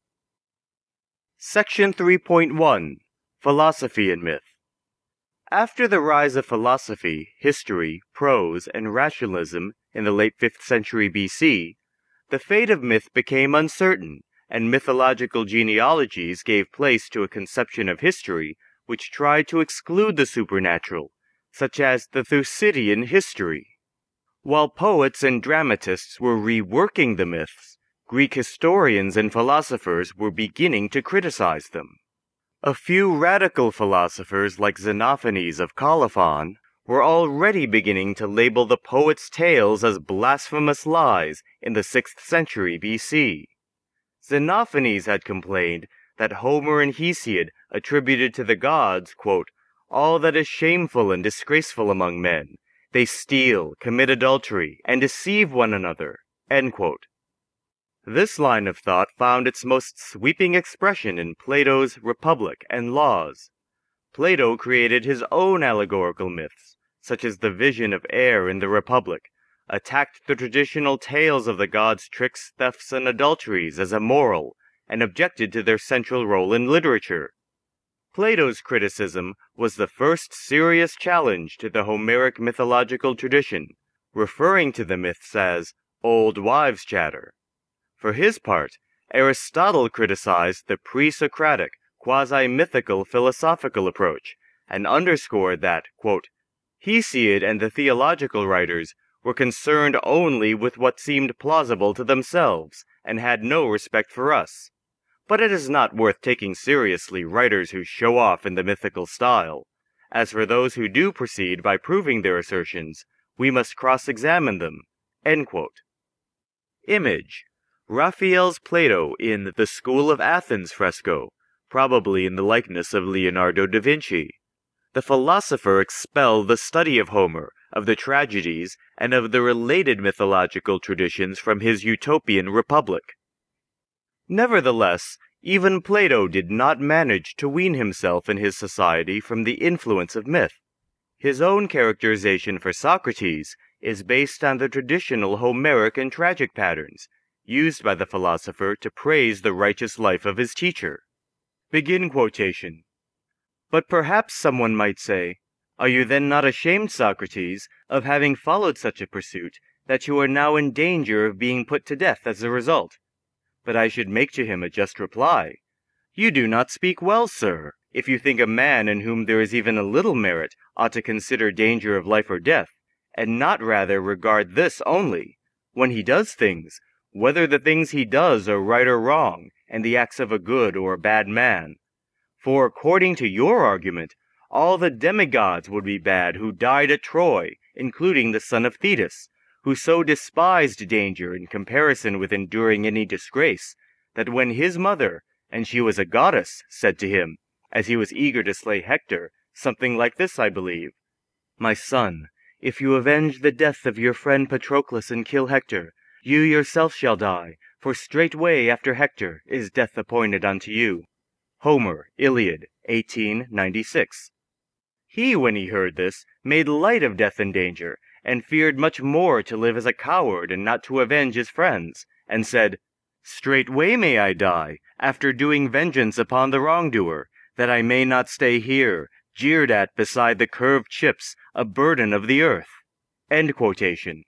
Section 3.1. Philosophy and Myth. After the rise of philosophy, history, prose, and rationalism in the late 5th century BC, the fate of myth became uncertain, and mythological genealogies gave place to a conception of history which tried to exclude the supernatural, such as the Thucydidean history. While poets and dramatists were reworking the myths, Greek historians and philosophers were beginning to criticize them. A few radical philosophers like Xenophanes of Colophon were already beginning to label the poets' tales as blasphemous lies in the 6th century BC. Xenophanes had complained that Homer and Hesiod attributed to the gods, quote, all that is shameful and disgraceful among men. They steal, commit adultery, and deceive one another, end quote. This line of thought found its most sweeping expression in Plato's Republic and Laws. Plato created his own allegorical myths, such as the vision of air in the Republic, attacked the traditional tales of the gods' tricks, thefts, and adulteries as immoral, and objected to their central role in literature. Plato's criticism was the first serious challenge to the Homeric mythological tradition, referring to the myths as old wives' chatter. For his part, Aristotle criticized the pre-Socratic, quasi-mythical philosophical approach, and underscored that, quote, Hesiod and the theological writers were concerned only with what seemed plausible to themselves, and had no respect for us. But it is not worth taking seriously writers who show off in the mythical style. As for those who do proceed by proving their assertions, we must cross-examine them. End quote. Image: Raphael's Plato in the School of Athens fresco, probably in the likeness of Leonardo da Vinci. The philosopher expelled the study of Homer, of the tragedies, and of the related mythological traditions from his utopian republic. Nevertheless, even Plato did not manage to wean himself and his society from the influence of myth. His own characterization for Socrates is based on the traditional Homeric and tragic patterns, used by the philosopher to praise the righteous life of his teacher. Begin quotation. But perhaps someone might say, are you then not ashamed, Socrates, of having followed such a pursuit, that you are now in danger of being put to death as a result? But I should make to him a just reply. You do not speak well, sir, if you think a man in whom there is even a little merit ought to consider danger of life or death, and not rather regard this only, when he does things, whether the things he does are right or wrong, and the acts of a good or a bad man. For according to your argument, all the demigods would be bad who died at Troy, including the son of Thetis, who so despised danger in comparison with enduring any disgrace, that when his mother, and she was a goddess, said to him, as he was eager to slay Hector, something like this, I believe, My son, if you avenge the death of your friend Patroclus and kill Hector, you yourself shall die, for straightway after Hector is death appointed unto you. Homer, Iliad, 1896. He, when he heard this, made light of death and danger, and feared much more to live as a coward and not to avenge his friends, and said, Straightway may I die, after doing vengeance upon the wrongdoer, that I may not stay here, jeered at beside the curved chips, a burden of the earth. End quotation.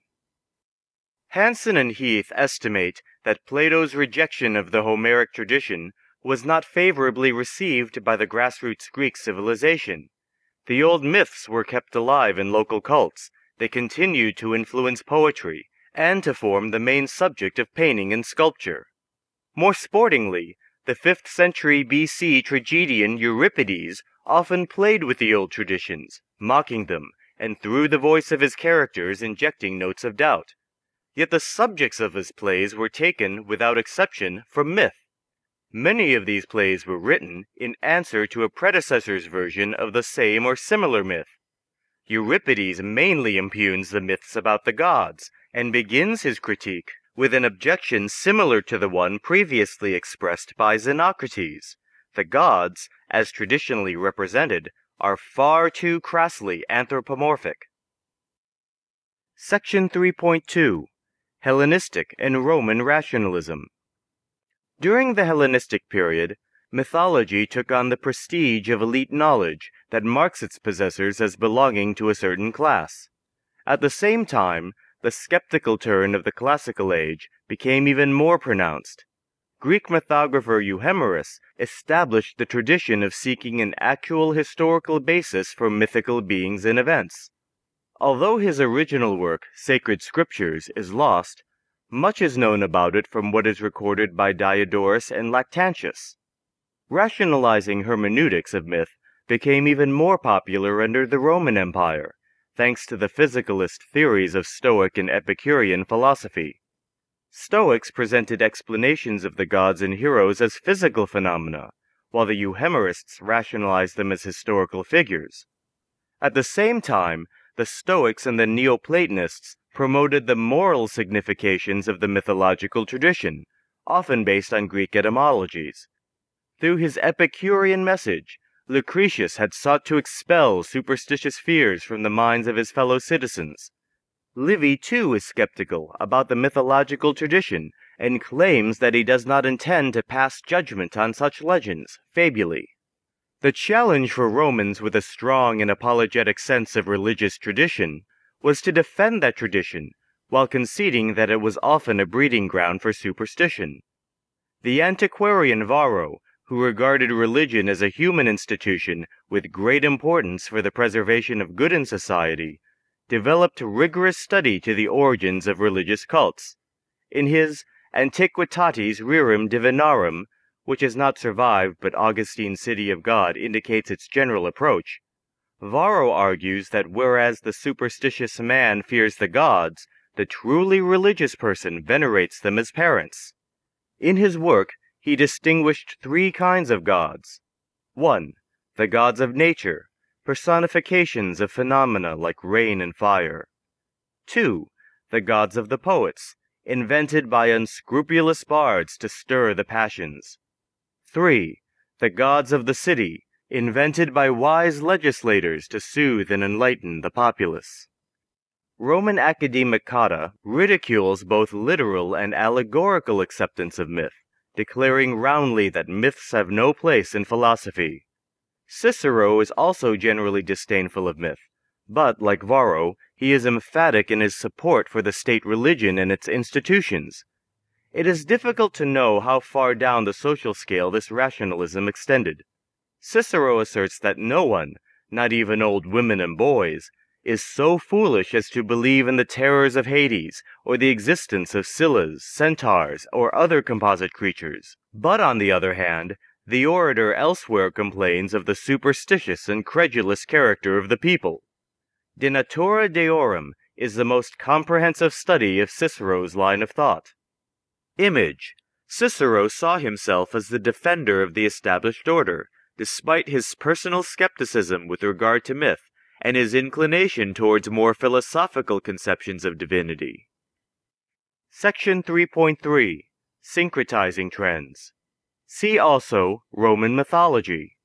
Hansen and Heath estimate that Plato's rejection of the Homeric tradition was not favorably received by the grassroots Greek civilization. The old myths were kept alive in local cults. They continued to influence poetry, and to form the main subject of painting and sculpture. More sportingly, the 5th century BC tragedian Euripides often played with the old traditions, mocking them, and through the voice of his characters injecting notes of doubt. Yet the subjects of his plays were taken, without exception, from myth. Many of these plays were written in answer to a predecessor's version of the same or similar myth. Euripides mainly impugns the myths about the gods, and begins his critique with an objection similar to the one previously expressed by Xenocrates. The gods, as traditionally represented, are far too crassly anthropomorphic. Section 3.2. Hellenistic and Roman Rationalism. During the Hellenistic period, mythology took on the prestige of elite knowledge that marks its possessors as belonging to a certain class. At the same time, the skeptical turn of the classical age became even more pronounced. Greek mythographer Euhemerus established the tradition of seeking an actual historical basis for mythical beings and events. Although his original work, Sacred Scriptures, is lost, much is known about it from what is recorded by Diodorus and Lactantius. Rationalizing hermeneutics of myth became even more popular under the Roman Empire, thanks to the physicalist theories of Stoic and Epicurean philosophy. Stoics presented explanations of the gods and heroes as physical phenomena, while the Euhemerists rationalized them as historical figures. At the same time, the Stoics and the Neoplatonists promoted the moral significations of the mythological tradition, often based on Greek etymologies. Through his Epicurean message, Lucretius had sought to expel superstitious fears from the minds of his fellow citizens. Livy too is skeptical about the mythological tradition and claims that he does not intend to pass judgment on such legends, fabulae. The challenge for Romans with a strong and apologetic sense of religious tradition was to defend that tradition while conceding that it was often a breeding ground for superstition. The antiquarian Varro, who regarded religion as a human institution with great importance for the preservation of good in society, developed rigorous study to the origins of religious cults. In his Antiquitates Rerum Divinarum, which has not survived but Augustine's City of God indicates its general approach, Varro argues that whereas the superstitious man fears the gods, the truly religious person venerates them as parents. In his work, he distinguished three kinds of gods. 1. The gods of nature, personifications of phenomena like rain and fire. 2. The gods of the poets, invented by unscrupulous bards to stir the passions. 3. The gods of the city, invented by wise legislators to soothe and enlighten the populace. Roman academic Cotta ridicules both literal and allegorical acceptance of myth, declaring roundly that myths have no place in philosophy. Cicero is also generally disdainful of myth, but, like Varro, he is emphatic in his support for the state religion and its institutions. It is difficult to know how far down the social scale this rationalism extended. Cicero asserts that no one, not even old women and boys, is so foolish as to believe in the terrors of Hades or the existence of Scyllas, centaurs, or other composite creatures. But on the other hand, the orator elsewhere complains of the superstitious and credulous character of the people. De Natura Deorum is the most comprehensive study of Cicero's line of thought. Image. Cicero saw himself as the defender of the established order, despite his personal skepticism with regard to myth and his inclination towards more philosophical conceptions of divinity. Section 3.3. Syncretizing Trends. See also Roman mythology.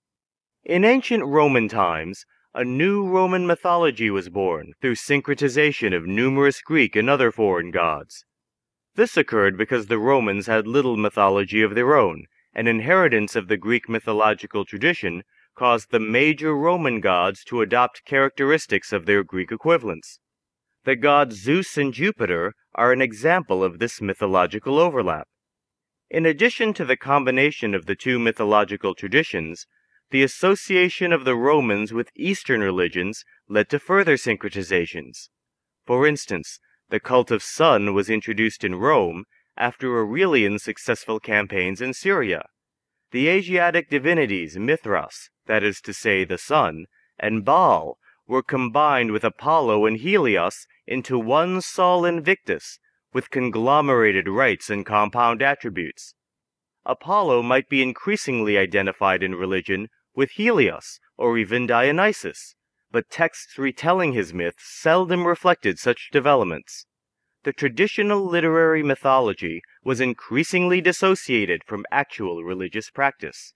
In ancient Roman times, a new Roman mythology was born through syncretization of numerous Greek and other foreign gods. This occurred because the Romans had little mythology of their own, and inheritance of the Greek mythological tradition caused the major Roman gods to adopt characteristics of their Greek equivalents. The gods Zeus and Jupiter are an example of this mythological overlap. In addition to the combination of the two mythological traditions, the association of the Romans with Eastern religions led to further syncretizations. For instance, the cult of Sun was introduced in Rome after Aurelian's successful campaigns in Syria. The Asiatic divinities Mithras, that is to say the sun, and Baal were combined with Apollo and Helios into one Sol Invictus, with conglomerated rites and compound attributes. Apollo might be increasingly identified in religion with Helios or even Dionysus, but texts retelling his myths seldom reflected such developments. The traditional literary mythology was increasingly dissociated from actual religious practice.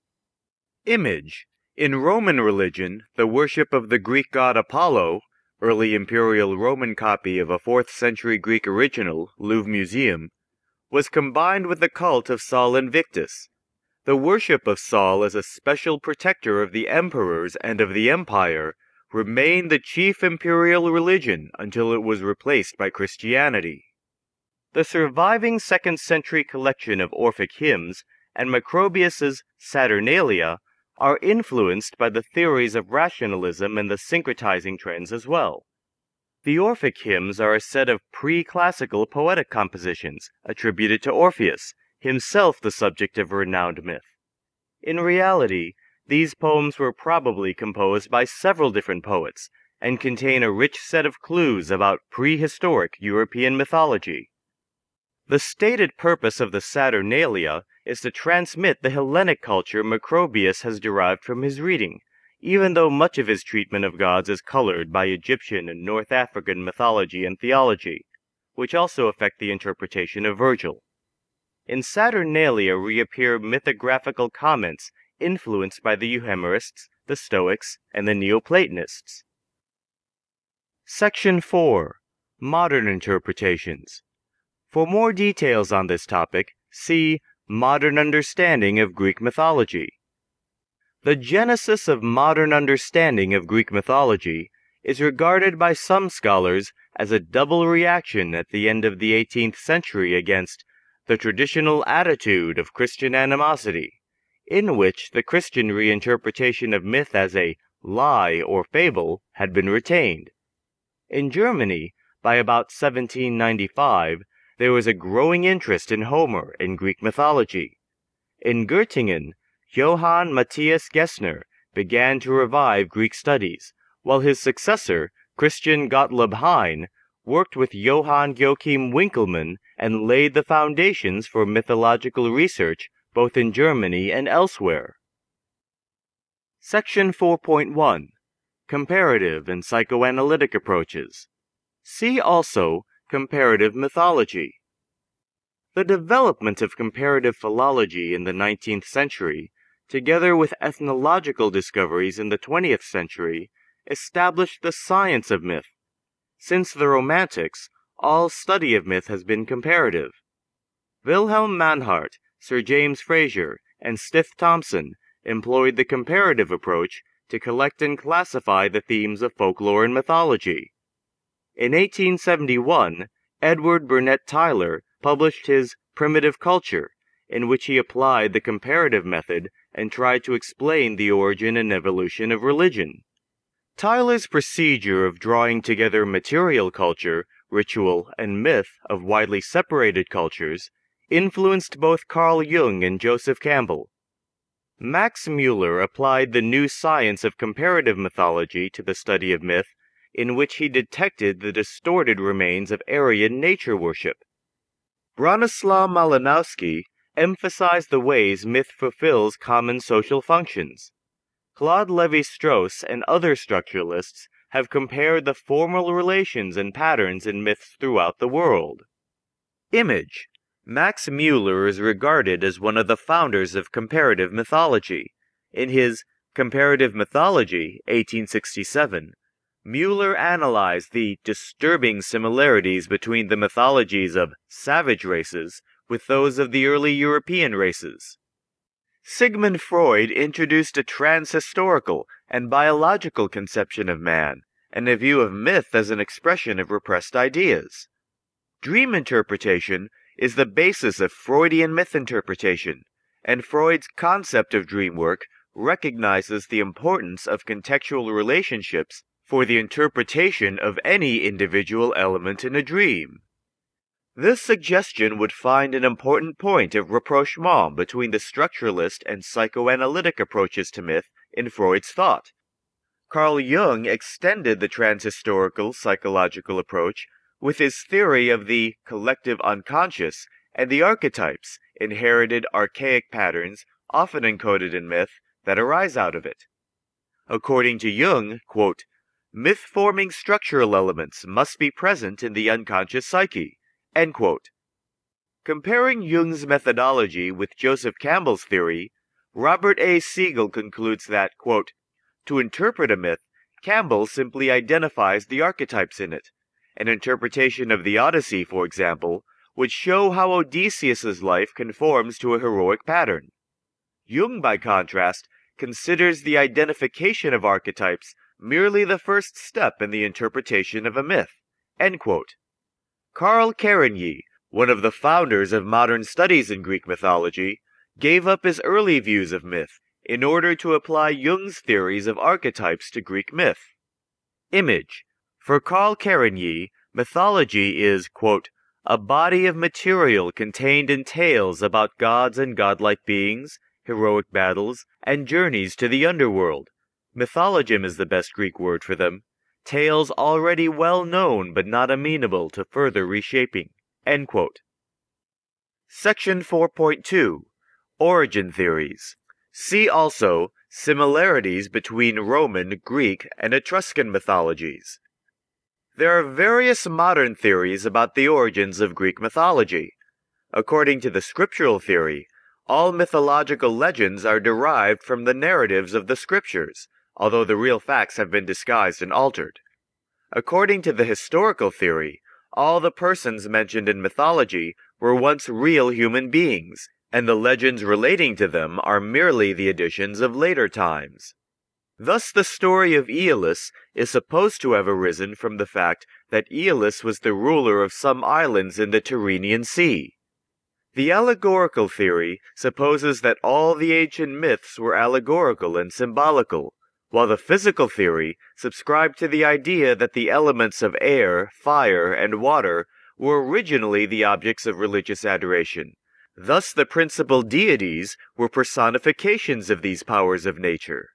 Image. In Roman religion, the worship of the Greek god Apollo, early imperial Roman copy of a 4th century Greek original, Louvre Museum, was combined with the cult of Sol Invictus. The worship of Sol as a special protector of the emperors and of the empire remained the chief imperial religion until it was replaced by Christianity. The surviving 2nd century collection of Orphic hymns and Macrobius's Saturnalia are influenced by the theories of rationalism and the syncretizing trends as well. The Orphic hymns are a set of pre-classical poetic compositions attributed to Orpheus, himself the subject of renowned myth. In reality, these poems were probably composed by several different poets and contain a rich set of clues about prehistoric European mythology. The stated purpose of the Saturnalia is to transmit the Hellenic culture Macrobius has derived from his reading, even though much of his treatment of gods is colored by Egyptian and North African mythology and theology, which also affect the interpretation of Virgil. In Saturnalia reappear mythographical comments influenced by the Euhemerists, the Stoics, and the Neoplatonists. Section 4. Modern Interpretations. For more details on this topic, see Modern Understanding of Greek Mythology. The genesis of modern understanding of Greek mythology is regarded by some scholars as a double reaction at the end of the 18th century against the traditional attitude of Christian animosity, in which the Christian reinterpretation of myth as a lie or fable had been retained. In Germany, by about 1795, there was a growing interest in Homer and Greek mythology. In Göttingen, Johann Matthias Gessner began to revive Greek studies, while his successor, Christian Gottlob Hein, worked with Johann Joachim Winckelmann and laid the foundations for mythological research both in Germany and elsewhere. Section 4.1. Comparative and Psychoanalytic Approaches. See also Comparative Mythology. The development of comparative philology in the 19th century, together with ethnological discoveries in the 20th century, established the science of myth. Since the Romantics, all study of myth has been comparative. Wilhelm Mannhardt, Sir James Frazer, and Stith Thompson employed the comparative approach to collect and classify the themes of folklore and mythology. In 1871, Edward Burnett Tylor published his Primitive Culture, in which he applied the comparative method and tried to explain the origin and evolution of religion. Tylor's procedure of drawing together material culture, ritual, and myth of widely separated cultures influenced both Carl Jung and Joseph Campbell. Max Müller applied the new science of comparative mythology to the study of myth, in which he detected the distorted remains of Aryan nature worship. Bronislaw Malinowski emphasized the ways myth fulfills common social functions. Claude Lévi-Strauss and other structuralists have compared the formal relations and patterns in myths throughout the world. Image. Max Müller is regarded as one of the founders of comparative mythology. In his Comparative Mythology, 1867, Müller analyzed the disturbing similarities between the mythologies of savage races with those of the early European races. Sigmund Freud introduced a transhistorical and biological conception of man, and a view of myth as an expression of repressed ideas. Dream interpretation is the basis of Freudian myth interpretation, and Freud's concept of dream work recognizes the importance of contextual relationships for the interpretation of any individual element in a dream. This suggestion would find an important point of rapprochement between the structuralist and psychoanalytic approaches to myth in Freud's thought. Carl Jung extended the transhistorical psychological approach with his theory of the collective unconscious and the archetypes, inherited archaic patterns, often encoded in myth, that arise out of it. According to Jung, quote, myth-forming structural elements must be present in the unconscious psyche, end quote. Comparing Jung's methodology with Joseph Campbell's theory, Robert A. Siegel concludes that, quote, to interpret a myth, Campbell simply identifies the archetypes in it. An interpretation of the Odyssey, for example, would show how Odysseus's life conforms to a heroic pattern. Jung, by contrast, considers the identification of archetypes merely the first step in the interpretation of a myth." End quote. Karl Kerényi, one of the founders of modern studies in Greek mythology, gave up his early views of myth in order to apply Jung's theories of archetypes to Greek myth. Image. For Karl Kerényi, mythology is, quote, "a body of material contained in tales about gods and godlike beings, heroic battles, and journeys to the underworld. Mythologem is the best Greek word for them. Tales already well known but not amenable to further reshaping." End quote. Section 4.2. Origin Theories. See also similarities between Roman, Greek, and Etruscan mythologies. There are various modern theories about the origins of Greek mythology. According to the scriptural theory, all mythological legends are derived from the narratives of the scriptures, although the real facts have been disguised and altered. According to the historical theory, all the persons mentioned in mythology were once real human beings, and the legends relating to them are merely the additions of later times. Thus the story of Aeolus is supposed to have arisen from the fact that Aeolus was the ruler of some islands in the Tyrrhenian Sea. The allegorical theory supposes that all the ancient myths were allegorical and symbolical, while the physical theory subscribed to the idea that the elements of air, fire, and water were originally the objects of religious adoration. Thus the principal deities were personifications of these powers of nature.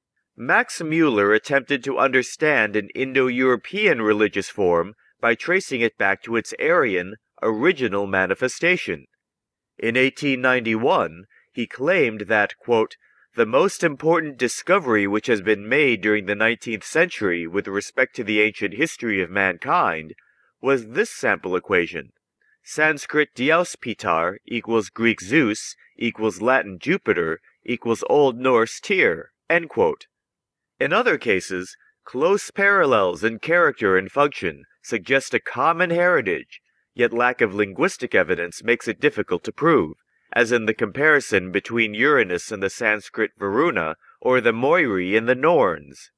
Max Müller attempted to understand an Indo-European religious form by tracing it back to its Aryan, original manifestation. In 1891, he claimed that, quote, "the most important discovery which has been made during the 19th century with respect to the ancient history of mankind was this sample equation: Sanskrit Dios Pitar equals Greek Zeus equals Latin Jupiter equals Old Norse Tyr." End quote. In other cases, close parallels in character and function suggest a common heritage, yet lack of linguistic evidence makes it difficult to prove, as in the comparison between Uranus and the Sanskrit Varuna or the Moirai and the Norns.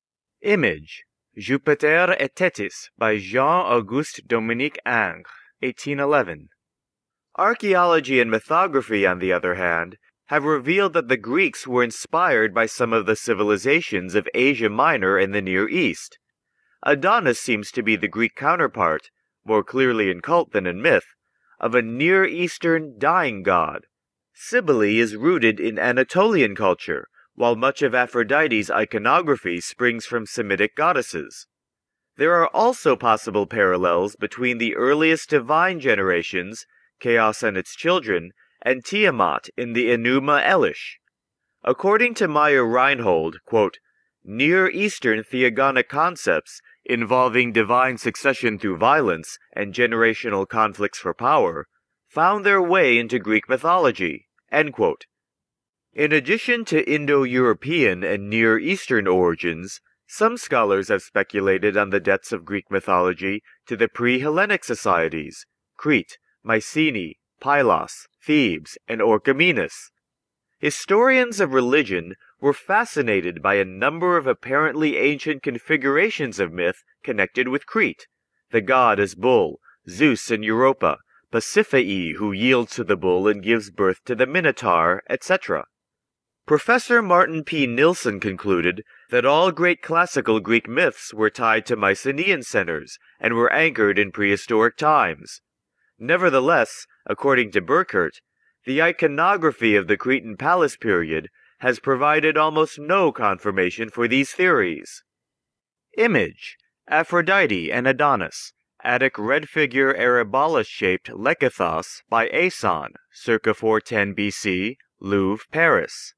Image. Jupiter et Téthys by Jean-Auguste Dominique Ingres, 1811. Archaeology and mythography, on the other hand, have revealed that the Greeks were inspired by some of the civilizations of Asia Minor and the Near East. Adonis seems to be the Greek counterpart, more clearly in cult than in myth, of a Near Eastern dying god. Cybele is rooted in Anatolian culture, while much of Aphrodite's iconography springs from Semitic goddesses. There are also possible parallels between the earliest divine generations, Chaos and its children, and Tiamat in the Enuma Elish. According to Meyer Reinhold, quote, "Near Eastern theogonic concepts involving divine succession through violence and generational conflicts for power found their way into Greek mythology." End quote. In addition to Indo-European and Near Eastern origins, some scholars have speculated on the debts of Greek mythology to the pre-Hellenic societies, Crete, Mycenae, Pylos, Thebes, and Orchomenus. Historians of religion were fascinated by a number of apparently ancient configurations of myth connected with Crete: the god as bull, Zeus and Europa, Pasiphae who yields to the bull and gives birth to the Minotaur, etc. Professor Martin P. Nilsson concluded that all great classical Greek myths were tied to Mycenaean centers and were anchored in prehistoric times. Nevertheless, according to Burckhardt, the iconography of the Cretan palace period has provided almost no confirmation for these theories. Image. Aphrodite and Adonis. Attic red figure Erebalus-shaped Lekythos by Aison, circa 410 BC, Louvre, Paris.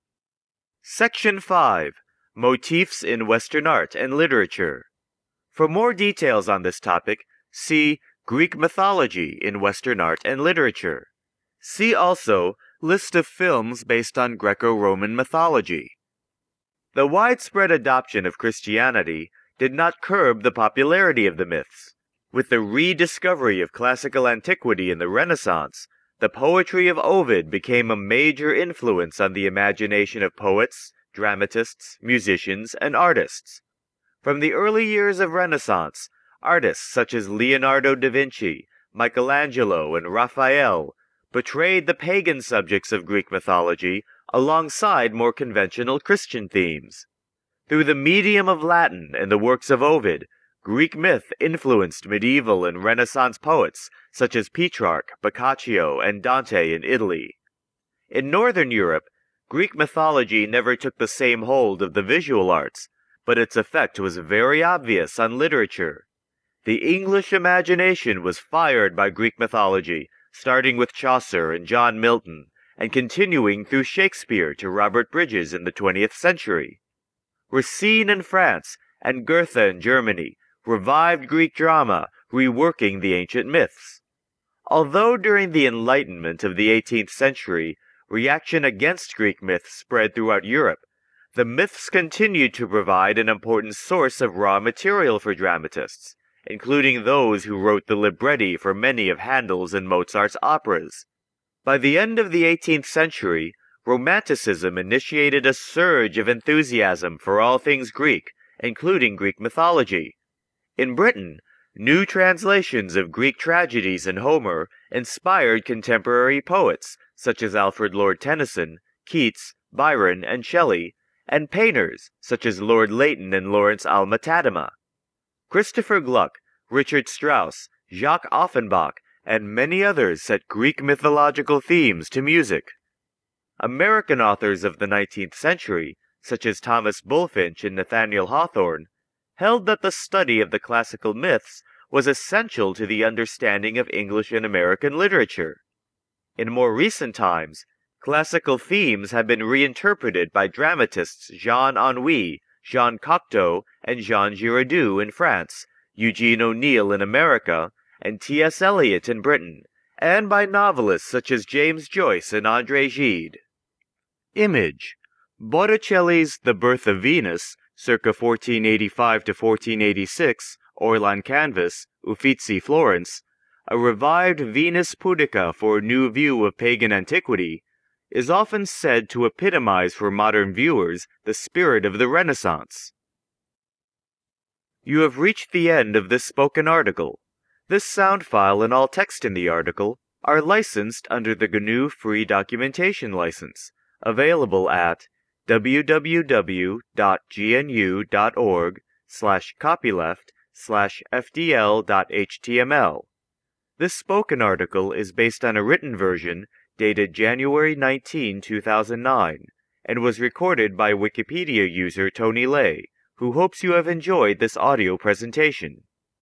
Section 5. Motifs in Western Art and Literature. For more details on this topic, see Greek mythology in Western art and literature. See also List of films based on Greco-Roman mythology. The widespread adoption of Christianity did not curb the popularity of the myths. With the rediscovery of classical antiquity in the Renaissance, the poetry of Ovid became a major influence on the imagination of poets, dramatists, musicians, and artists. From the early years of Renaissance, artists such as Leonardo da Vinci, Michelangelo, and Raphael portrayed the pagan subjects of Greek mythology alongside more conventional Christian themes. Through the medium of Latin and the works of Ovid, Greek myth influenced medieval and Renaissance poets such as Petrarch, Boccaccio, and Dante in Italy. In Northern Europe, Greek mythology never took the same hold of the visual arts, but its effect was very obvious on literature. The English imagination was fired by Greek mythology, starting with Chaucer and John Milton, and continuing through Shakespeare to Robert Bridges in the 20th century. Racine in France and Goethe in Germany revived Greek drama, reworking the ancient myths. Although during the Enlightenment of the 18th century, reaction against Greek myths spread throughout Europe, the myths continued to provide an important source of raw material for dramatists, including those who wrote the libretti for many of Handel's and Mozart's operas. By the end of the 18th century, Romanticism initiated a surge of enthusiasm for all things Greek, including Greek mythology. In Britain, new translations of Greek tragedies and Homer inspired contemporary poets such as Alfred Lord Tennyson, Keats, Byron, and Shelley, and painters such as Lord Leighton and Lawrence Alma-Tadema. Christopher Gluck, Richard Strauss, Jacques Offenbach, and many others set Greek mythological themes to music. American authors of the 19th century, such as Thomas Bulfinch and Nathaniel Hawthorne, held that the study of the classical myths was essential to the understanding of English and American literature. In more recent times, classical themes have been reinterpreted by dramatists Jean Anouilh, Jean Cocteau, and Jean Giraudoux in France, Eugene O'Neill in America, and T.S. Eliot in Britain, and by novelists such as James Joyce and André Gide. Image: Botticelli's The Birth of Venus, circa 1485 to 1486, oil on canvas, Uffizi, Florence, a revived Venus Pudica for a new view of pagan antiquity, is often said to epitomize for modern viewers the spirit of the Renaissance. You have reached the end of this spoken article. This sound file and all text in the article are licensed under the GNU Free Documentation License, available at www.gnu.org/copyleft/fdl.html. This spoken article is based on a written version dated January 19, 2009, and was recorded by Wikipedia user Tony Lay, who hopes you have enjoyed this audio presentation.